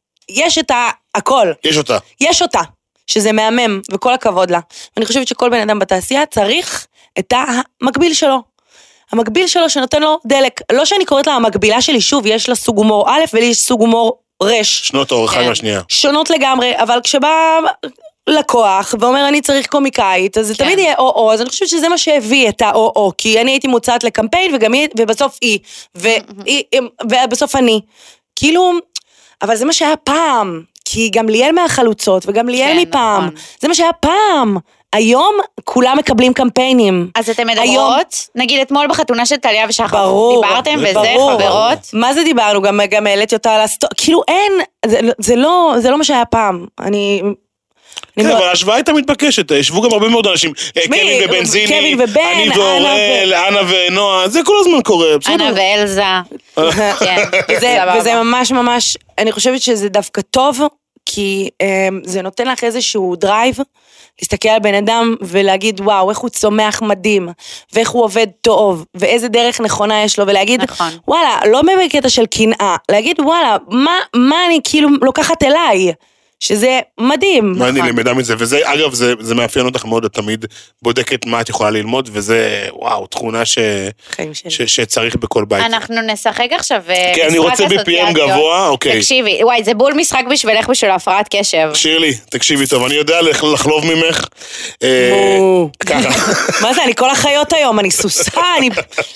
יש את ה- הכל, יש אותה. יש אותה, שזה מהמם, וכל הכבוד לה. ואני חושבת שכל בן אדם בתעשייה צריך את המקביל שלו. המקביל שלו שנותן לו דלק. לא שאני קוראת לה המקבילה שלי, שוב, יש לה סוג הומור א', ולי יש סוג הומור רש. שנות האור אחד כן. מהשנייה. שונות לגמרי, אבל כשבא לקוח ואומר אני צריך קומיקאית, אז זה כן. תמיד יהיה או-או, אז אני חושבת שזה מה שהביא את האו-או, כי אני הייתי מוצאת לקמפיין וגם היא, ובסוף היא, והיא, ובסוף אני. כאילו, אבל זה מה שהיה פעם, כי גם ליאל מהחלוצות, וגם ליאל כן, מפעם, נכון. זה מה שהיה פעם. היום כולם מקבלים קמפיינים. אז אתם היום- מדברות, נגיד אתמול בחתונה של טליה ושחר, ברור, דיברתם וזה, ברור. חברות? מה זה דיברנו? גם, גם העליתי אותה על הסטור, כאילו אין, זה, זה, לא, זה לא מה שהיה פעם. אני... אני כן, מאוד- אבל ההשוואה הייתה מתבקשת, ישבו גם הרבה מאוד אנשים, אה, מי? קווין ובנזיני, קווין ובן, אני אנה ואוראל, אנה ונועה, זה כל הזמן קורה, בסדר. אנה ואלזה. כן, וזה, סבבה. וזה ממש ממש, אני חושבת שזה דווקא טוב, כי um, זה נותן לך איזשהו דרייב, להסתכל על בן אדם ולהגיד וואו, איך הוא צומח מדהים, ואיך הוא עובד טוב, ואיזה דרך נכונה יש לו, ולהגיד נכון. וואלה, לא בקטע של קנאה, להגיד וואלה, מה, מה אני כאילו לוקחת אליי, שזה מדהים. מה אני למדה מזה, וזה, אגב, זה, זה מאפיין אותך מאוד, את תמיד בודקת מה את יכולה ללמוד, וזה, וואו, תכונה ש, חיים שלי. ש, שצריך בכל בית. אנחנו נשחק עכשיו כן, אני משחק רוצה בי פי אם אסוציאציות. גבוה, אוקיי. תקשיבי, וואי, זה בול משחק בשבילך בשביל הפרעת קשב. שירלי, תקשיבי טוב, אני יודע לח- לחלוב ממך. אה, מו. ככה. מה זה, אני כל החיות היום, אני סוסה, אני...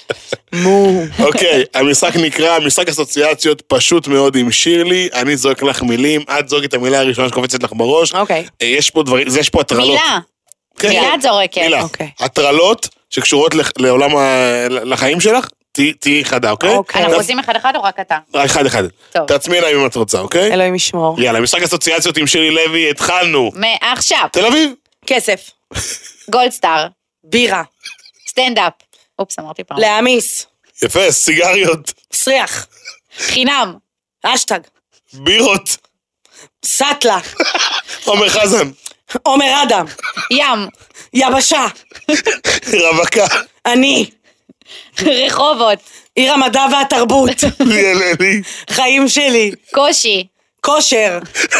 מו. אוקיי, המשחק נקרא, משחק אסוציאציות פשוט מאוד עם שירלי, אני זורק לך מילים, את זורקת את המילה הראשונה שקופצת לך בראש. אוקיי. אה, יש פה דברים, יש פה הטרלות. מילה. כן, מילה את זורקת. מילה. אוקיי. הטרלות שקשורות לח- לעולם, ה- לחיים שלך, תהי- תהי חדה, אוקיי? אוקיי. אנחנו תעצ- עושים אחד אחד או רק אתה? רק אחד אחד. טוב. תעצמי עליי אם את רוצה, אוקיי? אלוהים ישמור. יאללה, משחק אסוציאציות עם שירי לוי, התחלנו. מעכשיו, תל אביב. כסף. גולדסטאר, בירה. סטנדאפ. אופס, אמרתי פעם. להעמיס. יפה, סיגריות, סריח. חינם, אשטג. בירות, סטלה. עומר חזן, עומר אדם. ים, יבשה. רווקה, אני. רחובות, עיר המדע והתרבות. ליאל אלי, חיים שלי. קושי, כושר.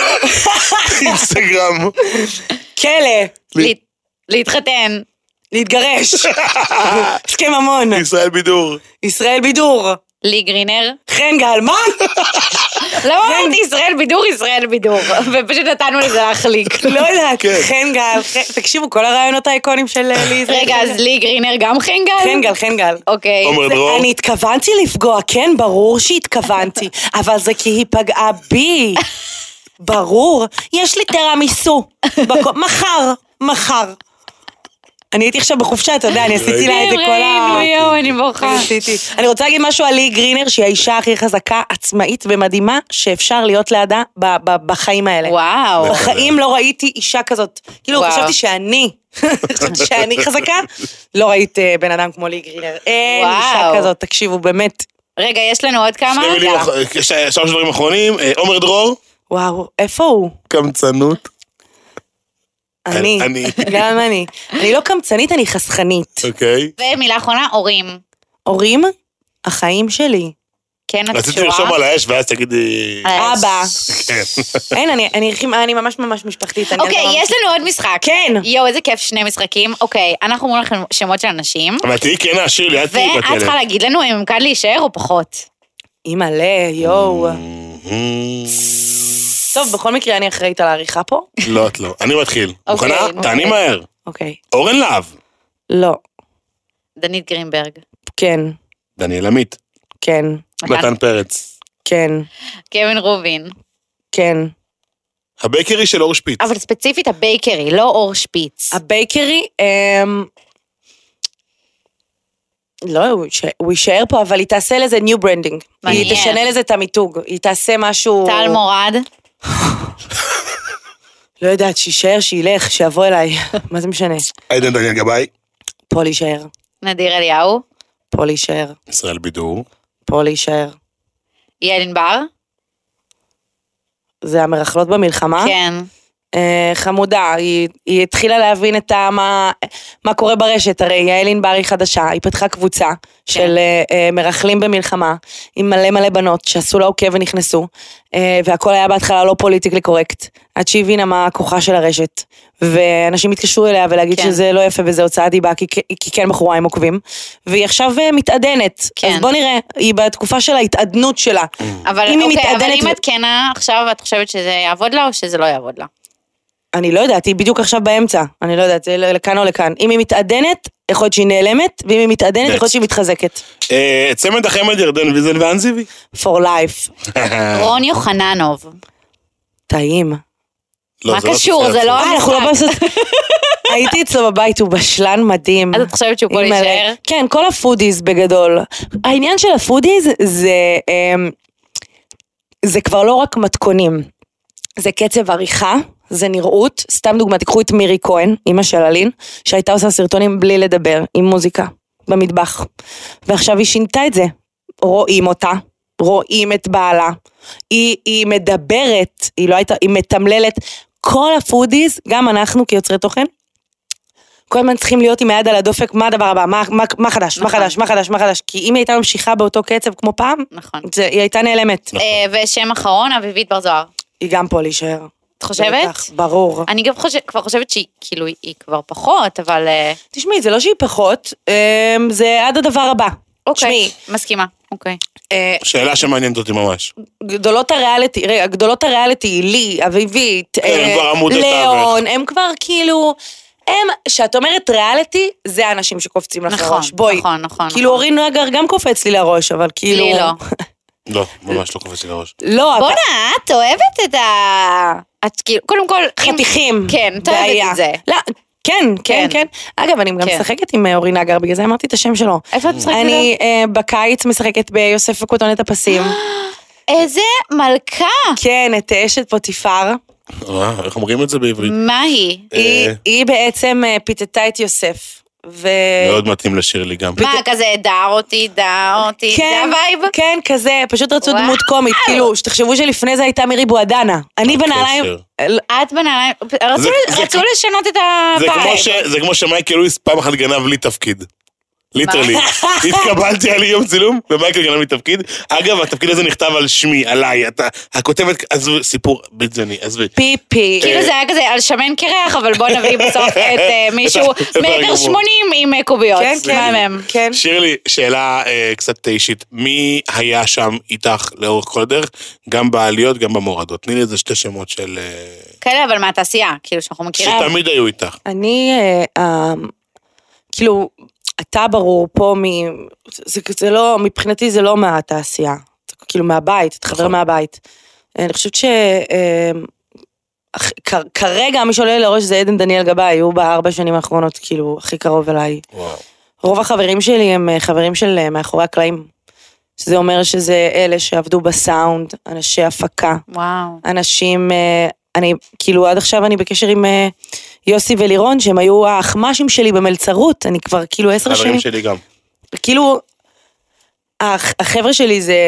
אינסטגרם, כלא. לה- להתחתן, להתגרש. הסכם המון. ישראל בידור, ישראל בידור. לי גרינר. חן גל, מה? למה אמרתי ישראל בידור, ישראל בידור? ופשוט נתנו לזה להחליק. לא יודעת, כן. חן גל. חן- תקשיבו, כל הרעיונות האיקונים של אה, לי זה... רגע, אז לי גרינר גם חנגל? חן גל, חן גל. אוקיי. עומר זה- דרור, אני התכוונתי לפגוע, כן, ברור שהתכוונתי, אבל זה כי היא פגעה בי. ברור, יש לי תרמיסו. בקו- מחר, מחר. אני הייתי עכשיו בחופשה, אתה יודע, אני עשיתי לה את זה כל ה... ראינו, יואו, אני בוכה. עשיתי. אני רוצה להגיד משהו על לי גרינר, שהיא האישה הכי חזקה, עצמאית ומדהימה, שאפשר להיות לידה ב- ב- בחיים האלה. וואו. בחיים לא ראיתי אישה כזאת. כאילו, וואו. חשבתי שאני, חשבתי שאני חזקה, לא ראית אה, בן אדם כמו לי גרינר. אין וואו. אישה כזאת, תקשיבו, באמת. רגע, יש לנו עוד כמה? שני מילים, רגע. אח- ש- שלוש דברים אחרונים, אה, עומר דרור, וואו, איפה הוא? קמצנות, אני. אני. גם אני. אני לא קמצנית, אני חסכנית. אוקיי. ומילה אחרונה, הורים. הורים, החיים שלי. כן, את רציתי קשורה? לרשום על האש ואז תגידי... אה, אבא. כן. אין, אני, אני, אני ממש ממש משפחתית. אני אוקיי, ממש- יש לנו עוד משחק. כן. יואו, איזה כיף, שני משחקים. אוקיי, אנחנו אומרים לכם שמות של אנשים, אבל תהיי כנה, שירלי, אל תהיי ואת בכלא. צריכה להגיד לנו אם הם כאן להישאר או פחות. אימא'לה, יואו. Mm. טוב, בכל מקרה אני אחראית על העריכה פה. לא, את לא. אני מתחיל. אוקיי, מוכנה? אוקיי. תעני מהר. אוקיי. אורן להב. לא. דנית גרינברג. כן. דניאל עמית. כן. נתן פרץ. כן. קווין רובין. כן. הבייקרי של אור שפיץ. אבל ספציפית הבייקרי, לא אור שפיץ. הבייקרי, אמ... לא, הוא ייש- הוא יישאר פה, אבל היא תעשה לזה ניו ברנדינג. מעניין. היא תשנה לזה את המיתוג. היא תעשה משהו... טל מורד. לא יודעת, שיישאר, שילך, שיבוא אליי. מה זה משנה? עדן דניאל גבאי. פה להישאר. נדיר אליהו. פה להישאר. ישראל בידור. פה להישאר. יעל ענבר. זה המרכלות במלחמה. כן. אה, חמודה, היא, היא התחילה להבין את ה, מה, מה קורה ברשת, הרי יעל ענבר היא חדשה, היא פתחה קבוצה של אה, אה, מרכלים במלחמה, עם מלא מלא בנות שעשו לה עוקב ונכנסו, אה, והכל היה בהתחלה לא פוליטיקלי קורקט, עד שהיא הבינה מה הכוחה של הרשת, ואנשים התקשרו אליה ולהגיד כן. שזה לא יפה וזה הוצאת דיבה, כי, כי כן בחורה עם עוקבים, והיא עכשיו אה, מתעדנת, כן. אז בוא נראה, היא בתקופה של ההתעדנות שלה, אבל אם היא אוקיי, אבל מתעדנת אם ו- את כנה, עכשיו את חושבת שזה יעבוד לה או שזה לא יעבוד לה? אני לא יודעת, היא בדיוק עכשיו באמצע, אני לא יודעת, זה לכאן או לכאן. אם היא מתעדנת, יכול להיות שהיא נעלמת, ואם היא מתעדנת, יכול להיות שהיא מתחזקת. אה, צמד החמד ירדן ויזל ואנזיבי. For life. רון יוחננוב. טעים. לא, מה זה לא קשור? תופס. זה לא אה, אנחנו לא המשחק. בעשות... הייתי אצלו בבית, הוא בשלן מדהים. אז את חושבת שהוא פה אימא'לה. להישאר? כן, כל הפודיז בגדול. העניין של הפודיז זה... אמ, זה כבר לא רק מתכונים. זה קצב עריכה, זה נראות. סתם דוגמא, תיקחו את מירי כהן, אמא של אלין, שהייתה עושה סרטונים בלי לדבר, עם מוזיקה, במטבח. ועכשיו היא שינתה את זה. רואים אותה, רואים את בעלה. היא, היא מדברת, היא לא הייתה, היא מתמללת. כל הפודיז, גם אנחנו כיוצרי תוכן, כל הזמן צריכים להיות עם היד על הדופק, מה הדבר הבא, מה, מה, מה חדש, מה נכון. חדש, מה חדש, מה חדש, כי אם היא הייתה ממשיכה באותו קצב כמו פעם, נכון. זה, היא הייתה נעלמת. אה, ושם אחרון, אביבית בר זוהר. היא גם פה להישאר. את חושבת? בטח, ברור. אני גם חושב- כבר חושבת שהיא כאילו, היא כבר פחות, אבל... אה, תשמעי, זה לא שהיא פחות, אמ, זה עד הדבר הבא. אוקיי, תשמעי, מסכימה. אוקיי. אה, שאלה שמעניינת אותי ממש. גדולות הריאליטי, רגע, גדולות הריאליטי, לי, אביבית, כן, הם אה, כבר עמוד ליאון, הם כבר כאילו, הם, שאת אומרת ריאליטי, זה האנשים שקופצים לך נכון, לראש. בואי. נכון, נכון. כאילו נכון. אורין נגר גם קופץ לי לראש, אבל כאילו... לי לא. לא, ממש לא קופץ לי לראש. לא, אבל בואנה, את אוהבת את ה... את כאילו, קודם כל... אם- חתיכים. כן, את אוהבת בעיה. את זה. לא, כן, כן, כן. אגב, אני גם משחקת עם אורי נגר, בגלל זה אמרתי את השם שלו. איפה את משחקת? אני בקיץ משחקת ביוסף וכותונת הפסים. איזה מלכה. כן, את אשת פוטיפר. איך אומרים את זה בעברית? מה היא? היא בעצם פיתתה את יוסף. מאוד מתאים לשיר לי גם. מה, כזה דר אותי, דר אותי, זה הווייב? כן, כזה, פשוט רצו דמות קומית, כאילו, שתחשבו שלפני זה הייתה מירי בועדנה. אני בנעליים... את בנעליים... רצו לשנות את הווייב. זה כמו שמייקל לואיס פעם אחת גנב לי תפקיד. ליטרלי. התקבלתי על יום צילום, ומייקל גנב לי תפקיד. אגב, התפקיד הזה נכתב על שמי, עליי. הכותבת, עזבי, סיפור בלזני, עזבי. פיפי. כאילו זה היה כזה על שמן קרח, אבל בוא נביא בסוף את מישהו מטר שמונים עם קוביות. כן, כן. שירלי, שאלה קצת אישית. מי היה שם איתך לאורך כל הדרך, גם בעליות, גם במורדות? תני לי איזה שתי שמות של... כאלה, אבל מהתעשייה, כאילו שאנחנו מכירים. שתמיד היו איתך. אני, כאילו... אתה ברור פה מ... זה, זה לא, מבחינתי זה לא מהתעשייה, כאילו מהבית, אתה חבר מהבית. אני חושבת ש... כרגע מי שעולה לראש זה עדן דניאל גבאי, היו בארבע שנים האחרונות, כאילו, הכי קרוב אליי. וואו. רוב החברים שלי הם חברים של מאחורי הקלעים. שזה אומר שזה אלה שעבדו בסאונד, אנשי הפקה. וואו. אנשים, אני, כאילו, עד עכשיו אני בקשר עם... יוסי ולירון, שהם היו האחמשים שלי במלצרות, אני כבר כאילו עשר שנים. חברים שלי גם. כאילו, החבר'ה שלי זה...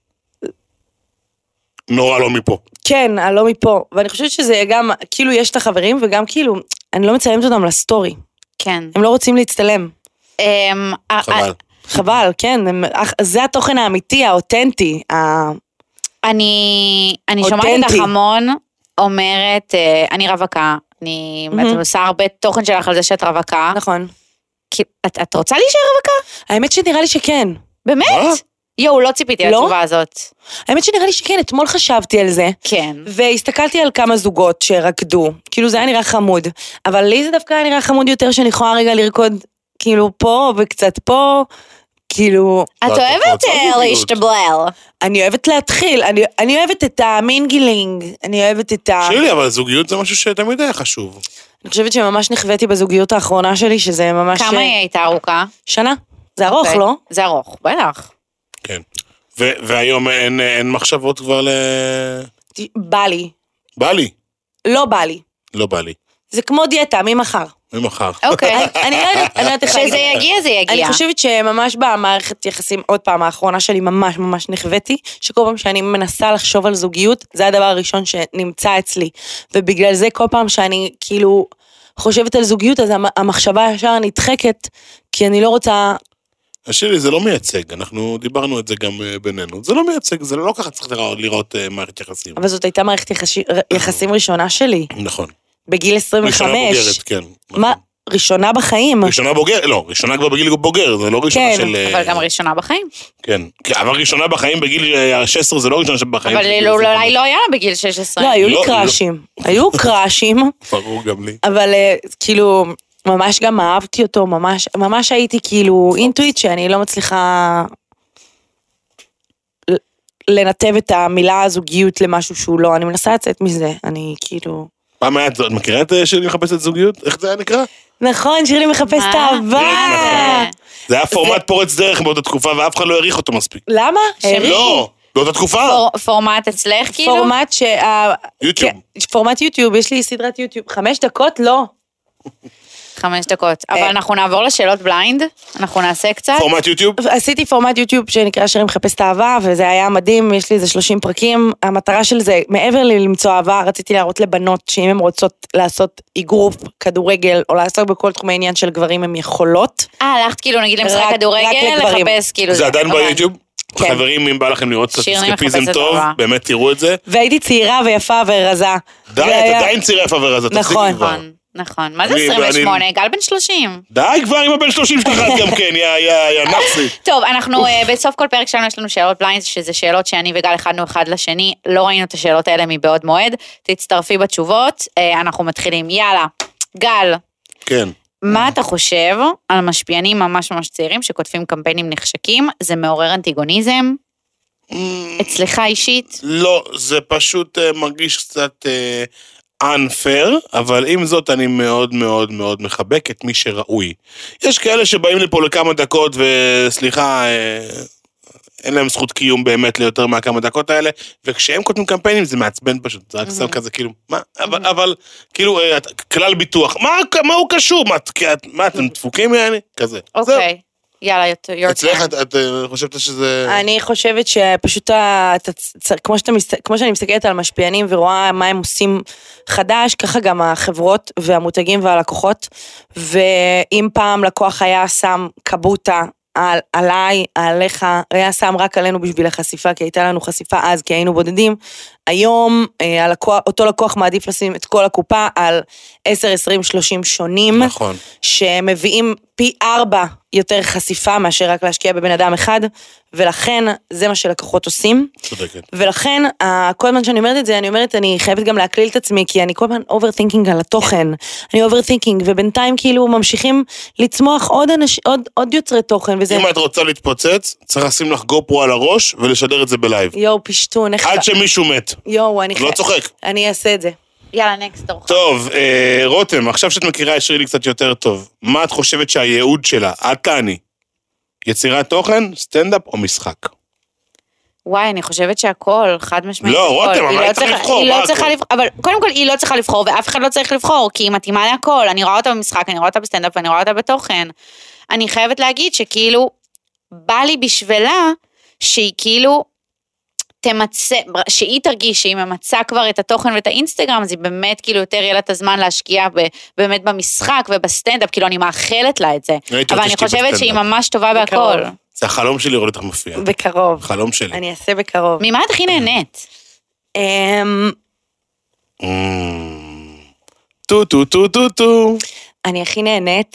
נורא לא מפה. כן, הלא מפה, ואני חושבת שזה גם, כאילו יש את החברים, וגם כאילו, אני לא מצלמת אותם לסטורי. כן. הם לא רוצים להצטלם. חבל. חבל, כן, זה התוכן האמיתי, האותנטי. אני שומעת אותך המון, אומרת, אני רווקה, אני עושה הרבה תוכן שלך על זה שאת רווקה. נכון. את רוצה להישאר רווקה? האמת שנראה לי שכן. באמת? יואו, לא ציפיתי על התשובה הזאת. האמת שנראה לי שכן, אתמול חשבתי על זה. כן. והסתכלתי על כמה זוגות שרקדו. כאילו זה היה נראה חמוד. אבל לי זה דווקא היה נראה חמוד יותר שאני יכולה רגע לרקוד כאילו פה וקצת פה. כאילו... את אוהבת להשתבלל. אני אוהבת להתחיל, אני אוהבת את המינגלינג, אני אוהבת את ה... שירלי, אבל זוגיות זה משהו שתמיד היה חשוב. אני חושבת שממש נחוויתי בזוגיות האחרונה שלי, שזה ממש... כמה היא הייתה ארוכה? שנה. זה ארוך, לא? זה ארוך, בטח. כן. והיום אין מחשבות כבר ל... בא לי. בא לי? לא בא לי. לא בא לי. זה כמו דיאטה, ממחר. ממחר. אוקיי. אני לא יודעת, אני לא יודעת איך שזה יגיע, זה יגיע. אני חושבת שממש במערכת יחסים, עוד פעם, האחרונה שלי ממש ממש נחוויתי, שכל פעם שאני מנסה לחשוב על זוגיות, זה הדבר הראשון שנמצא אצלי. ובגלל זה כל פעם שאני כאילו חושבת על זוגיות, אז המחשבה ישר נדחקת, כי אני לא רוצה... שירלי, זה לא מייצג, אנחנו דיברנו את זה גם בינינו, זה לא מייצג, זה לא ככה צריך לראות מערכת יחסים. אבל זאת הייתה מערכת יחסים ראשונה שלי. נכון. בגיל עשרים וחמש. ראשונה בוגרת, כן. מה? ראשונה בחיים. ראשונה בוגרת, לא, ראשונה כבר בגיל בוגר, זה לא ראשונה של... אבל גם ראשונה בחיים. כן, אבל ראשונה בחיים בגיל שש עשרה זה לא ראשונה בחיים. אבל אולי לא היה לה בגיל שש עשרה. לא, היו לי קראשים. היו קראשים. ברור גם לי. אבל כאילו, ממש גם אהבתי אותו, ממש הייתי כאילו אינטואיט שאני לא מצליחה לנתב את המילה הזוגיות למשהו שהוא לא, אני מנסה לצאת מזה, אני כאילו... פעם היה, את מכירה את שירלי מחפשת זוגיות? איך זה היה נקרא? נכון, שירלי מחפשת אהבה. זה היה פורמט פורץ דרך באותה תקופה, ואף אחד לא העריך אותו מספיק. למה? לא, באותה תקופה. פורמט אצלך כאילו? פורמט ש... יוטיוב. פורמט יוטיוב, יש לי סדרת יוטיוב. חמש דקות? לא. חמש דקות. אבל אנחנו נעבור לשאלות בליינד, אנחנו נעשה קצת. פורמט יוטיוב? עשיתי פורמט יוטיוב שנקרא שירלי מחפשת אהבה, וזה היה מדהים, יש לי איזה שלושים פרקים. המטרה של זה, מעבר לי למצוא אהבה, רציתי להראות לבנות שאם הן רוצות לעשות אגרוף, כדורגל, או לעסוק בכל תחומי עניין של גברים, הן יכולות. אה, הלכת כאילו נגיד למשחק כדורגל, לחפש כאילו... זה עדיין ביוטיוב? חברים, אם בא לכם לראות קצת סקפיזם טוב, באמת תראו את זה. והייתי צעירה ויפה ורזה. די, את עדיין צעירה יפה ורזה, נכון. נכון, מה זה עשרים ושמונה? גל בן שלושים. די כבר עם הבן שלושים שלך גם כן, יא נאצי. טוב, אנחנו בסוף כל פרק שלנו יש לנו שאלות בליינד, שזה שאלות שאני וגל הכנו אחד לשני, לא ראינו את השאלות האלה מבעוד מועד, תצטרפי בתשובות, אנחנו מתחילים, יאללה, גל. כן. מה אתה חושב על משפיענים ממש ממש צעירים שכותבים קמפיינים נחשקים, זה מעורר אנטיגוניזם? אצלך אישית? לא, זה פשוט מרגיש קצת... unfair, אבל עם זאת אני מאוד מאוד מאוד מחבק את מי שראוי. יש כאלה שבאים לפה לכמה דקות, וסליחה, אין להם זכות קיום באמת ליותר מהכמה דקות האלה, וכשהם כותבים קמפיינים זה מעצבן פשוט, זה רק שם כזה כאילו, מה, אבל, אבל כאילו, כלל ביטוח, מה הוא קשור? מה, אתם דפוקים יעני? כזה. אוקיי. יאללה, your אצלך, את חושבת שזה... אני חושבת שפשוט, כמו שאני מסתכלת על משפיענים ורואה מה הם עושים חדש, ככה גם החברות והמותגים והלקוחות, ואם פעם לקוח היה שם קבוטה על, עליי, עליך, היה שם רק עלינו בשביל החשיפה, כי הייתה לנו חשיפה אז, כי היינו בודדים, היום הלקוח, אותו לקוח מעדיף לשים את כל הקופה על עשר, עשרים, שלושים שונים, נכון. שמביאים פי ארבע יותר חשיפה מאשר רק להשקיע בבן אדם אחד, ולכן זה מה שלקוחות עושים. צודקת. ולכן, כל הזמן שאני אומרת את זה, אני אומרת, אני חייבת גם להקליל את עצמי, כי אני כל הזמן overthinking על התוכן. אני overthinking, ובינתיים כאילו ממשיכים לצמוח עוד, אנש, עוד, עוד יוצרי תוכן, וזה... אם את רוצה להתפוצץ, צריך לשים לך גופרו על הראש, ולשדר את זה בלייב. יואו, פשטון, איך... עד שמישהו מת. יואו, אני... לא צוחק. אני אעשה את זה. יאללה, נקסט, תורך. טוב, אה, רותם, עכשיו שאת מכירה את שרילי קצת יותר טוב, מה את חושבת שהייעוד שלה, את תעני, יצירת תוכן, סטנדאפ או משחק? וואי, אני חושבת שהכל, חד משמעית. לא, רותם, אבל היא צריכה לבחור, היא מה לא צריכה לבחור, אבל קודם כל היא לא צריכה לבחור, ואף אחד לא צריך לבחור, כי היא מתאימה להכל, אני רואה אותה במשחק, אני רואה אותה בסטנדאפ, ואני רואה אותה בתוכן. אני חייבת להגיד שכאילו, בא לי בשבילה, שהיא כאילו, תמצא, שהיא תרגיש שהיא ממצא כבר את התוכן ואת האינסטגרם, אז היא באמת כאילו יותר יהיה לה את הזמן להשקיע באמת במשחק ובסטנדאפ, כאילו אני מאחלת לה את זה. אבל אני חושבת שהיא ממש טובה בהכל. זה החלום שלי לראות אותך מופיע. בקרוב. חלום שלי. אני אעשה בקרוב. ממה את הכי נהנית? טו טו טו טו טו. אני הכי נהנית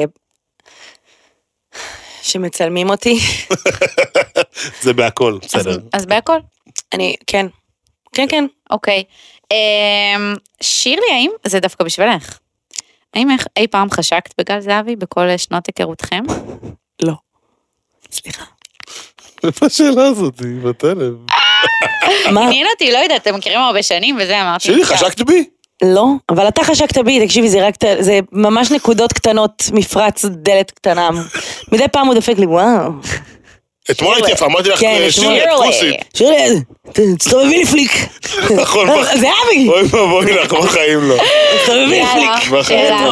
שמצלמים אותי. זה בהכל, בסדר. אז בהכל? אני, כן. כן, כן. אוקיי. שירלי, האם, זה דווקא בשבילך, האם אי פעם חשקת בגל זהבי בכל שנות היכרותכם? לא. סליחה. איפה השאלה הזאת? היא בתלם. עניין אותי, לא יודעת, אתם מכירים הרבה שנים וזה אמרתי. שירלי, חשקת בי? לא, אבל אתה חשקת בי, תקשיבי, זה רק, זה ממש נקודות קטנות, מפרץ דלת קטנה. מדי פעם הוא דפק לי, וואו. אתמול הייתי יפה, אמרתי לך, שירלי, את כוסית. שירלי, תסתובבי לי פליק. נכון, זה אבי. בואי בואי לך, בחיים לא. תסתובבי לי פליק. שאלה.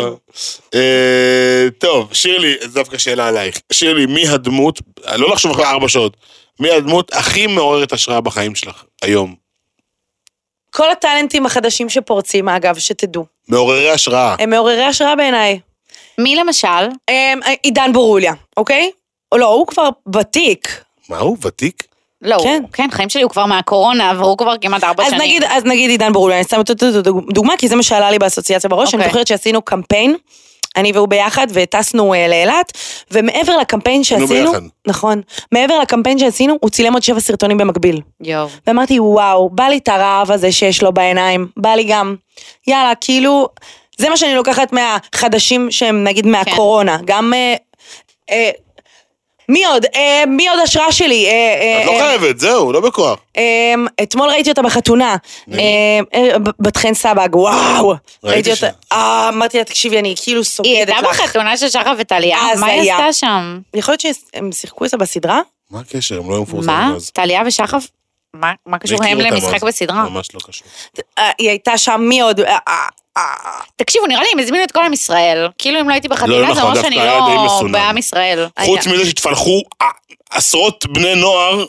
טוב, שירלי, זו דווקא שאלה עלייך. שירלי, מי הדמות, לא לחשוב אחרי ארבע שעות, מי הדמות הכי מעוררת השראה בחיים שלך, היום? כל הטלנטים החדשים שפורצים, אגב, שתדעו. מעוררי השראה. הם מעוררי השראה בעיניי. מי למשל? עידן בורוליה, אוקיי? או לא, הוא כבר ותיק. מה הוא? ותיק? לא, כן. כן, חיים שלי הוא כבר מהקורונה, עברו כבר כמעט ארבע אז שנים. נגיד, אז נגיד עידן בורוליה, אני שמה אותו דוגמה, כי זה מה שעלה לי באסוציאציה בראש, אני אוקיי. זוכרת שעשינו קמפיין, אני והוא ביחד, וטסנו לאילת, ומעבר לקמפיין שעשינו, ביחד. נכון, מעבר לקמפיין שעשינו, הוא צילם עוד שבע סרטונים במקביל. יואו. ואמרתי, וואו, בא לי את הרעב הזה שיש לו בעיניים, בא לי גם, יאללה, כאילו, זה מה שאני לוקחת מהחדשים שהם נגיד מהקורונה, גם, אה, אה, מי עוד? אה, מי עוד השראה שלי? אה, את לא אה, חייבת, זהו, לא בכוח. אה, אתמול ראיתי אותה בחתונה, אה, אה, בת חן סבג, וואו, ראיתי אותה, אה, אמרתי לה, תקשיבי, אני כאילו היא סוגדת הייתה לך. בחתונה של שחר וטליה? אז מה היא היה. עשתה שם? יכול להיות שהם שיחקו את זה בסדרה? מה הקשר? הם לא היו מפורסמים מה? אז. טליה ושחר? מה מה קשור אני הם מכיר אותם למשחק אז. בסדרה? ממש לא קשור. אה, היא הייתה שם, מי עוד? אה, אה, אה. תקשיבו, נראה לי, הם הזמינו את כל עם ישראל. כאילו אם לא הייתי לא, בחתונה, נכון, זה אומר דווקא שאני היה די לא מסונן. בעם ישראל. חוץ מזה שהתפלחו אה, עשרות בני נוער,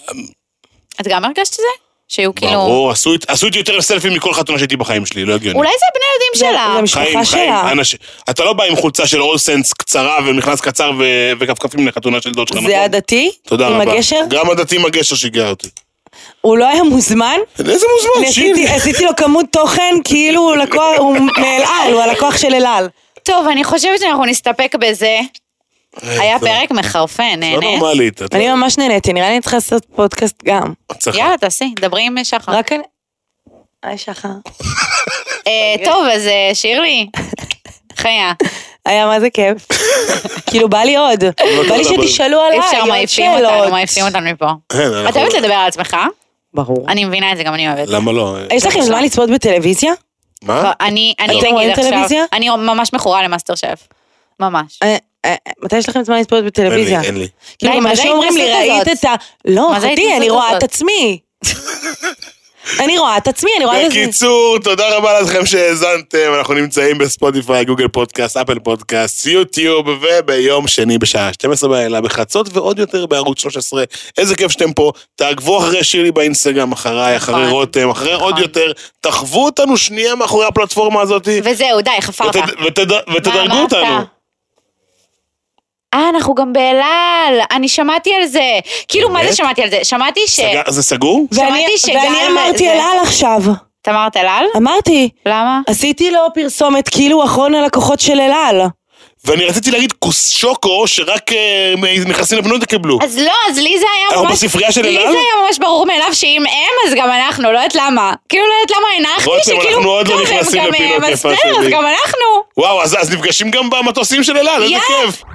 את גם הרגשת את זה? שהיו כאילו... ברור, עשו אית- עשו איתי יותר סלפים מכל חתונה שהייתי בחיים שלי, לא הגיוני. אולי זה בני ילדים זה- שלה. זה משפחה חיים, חיים, שלה. אנשים. אתה לא בא עם חולצה של אולסנס קצרה ומכנס קצר ו- וכפכפים לחתונה של דוד שלך, נכון? זה הדתי? תודה עם רבה. הגשר? גם הדתי עם הגשר שיגע אותי. הוא לא היה מוזמן? איזה אני מוזמן, שירלי. עשיתי- עשיתי לו כמות תוכן, כאילו הוא לקוח, הוא מאלעל, הוא הלקוח של אלעל. טוב, אני חושבת שאנחנו נסתפק בזה. היה טוב. פרק מחרפן, לא נהנית? נורמלית. את אני לא- ממש נהניתי, נראה לי אני צריכה לעשות פודקאסט גם. את צריכה. יאללה, תעשי, דברי עם שחר. רק אני... היי שחר. אה, טוב, אז אה, שירלי, חיה. היה מה זה כיף. כאילו בא לי עוד. בא לי שתשאלו אי עליי, אפשר, עוד מעיפים אותנו, שאלות. מעיפים אותנו מפה. כן, אנחנו- אתה אוהבת לדבר על עצמך? ברור. אני מבינה את זה, גם אני אוהבת. למה לא? יש לכם זמן לצפות בטלוויזיה? מה? אני, אני אתם רואים אגיד טלוויזיה? עכשיו, אני ממש מכורה למאסטר שף. ממש. אה, אה, מתי יש לכם זמן לצפות בטלוויזיה? אין לי, אין לי. כאילו, די, מה אנשים זה אומרים לי, ההתנסות ראית את ה... לא, מה זה אחותי, אני ההתנסות רואה הזאת? את עצמי. אני רואה את עצמי, אני רואה את עצמי. בקיצור, תודה רבה לכם שהאזנתם, אנחנו נמצאים בספוטיפיי, גוגל פודקאסט, אפל פודקאסט, יוטיוב, וביום שני בשעה שתים עשרה בלילה, בחצות ועוד יותר בערוץ שלוש עשרה. איזה כיף שאתם פה, תעקבו אחרי שירלי באינסטגרם, אחריי, אחרי רותם, אחרי עוד יותר, תחוו אותנו שנייה מאחורי הפלטפורמה הזאת, וזהו, די, חפרת. ותדרגו מה אותנו. אמרת? אה, אנחנו גם באלעל, אני שמעתי על זה. כאילו, מה זה באמת? שמעתי על זה? שמעתי ש... סגר- זה סגור? ואני- שמעתי שגל ואני אמרתי זה- אלעל עכשיו. אתה אמרת אלעל? אמרתי. למה? עשיתי לו פרסומת כאילו אחרון הלקוחות של אלעל. ואני רציתי להגיד כוס שוקו, שרק אה, נכנסים לבנות יקבלו. אז לא, אז לי זה היה אנחנו ממש... בספרייה של לי אלעל? זה היה ממש ברור מאליו שאם הם, אז גם אנחנו, לא יודעת למה. כאילו, לא יודעת למה הנחתי, רותם, שכאילו... אנחנו עוד לא טוב, הם נכנסים גם, לפינות אה, יפה בסדר, אז שלי. גם אנחנו. וואו, אז, אז נפגשים גם במטוסים של אלעל, איזה יאללה. כיף.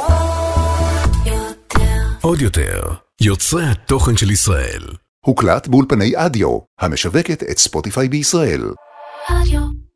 עוד יותר, יוצרי התוכן של ישראל. הוקלט באולפני אדיו, המשווקת את ספוטיפיי בישראל. רדיו.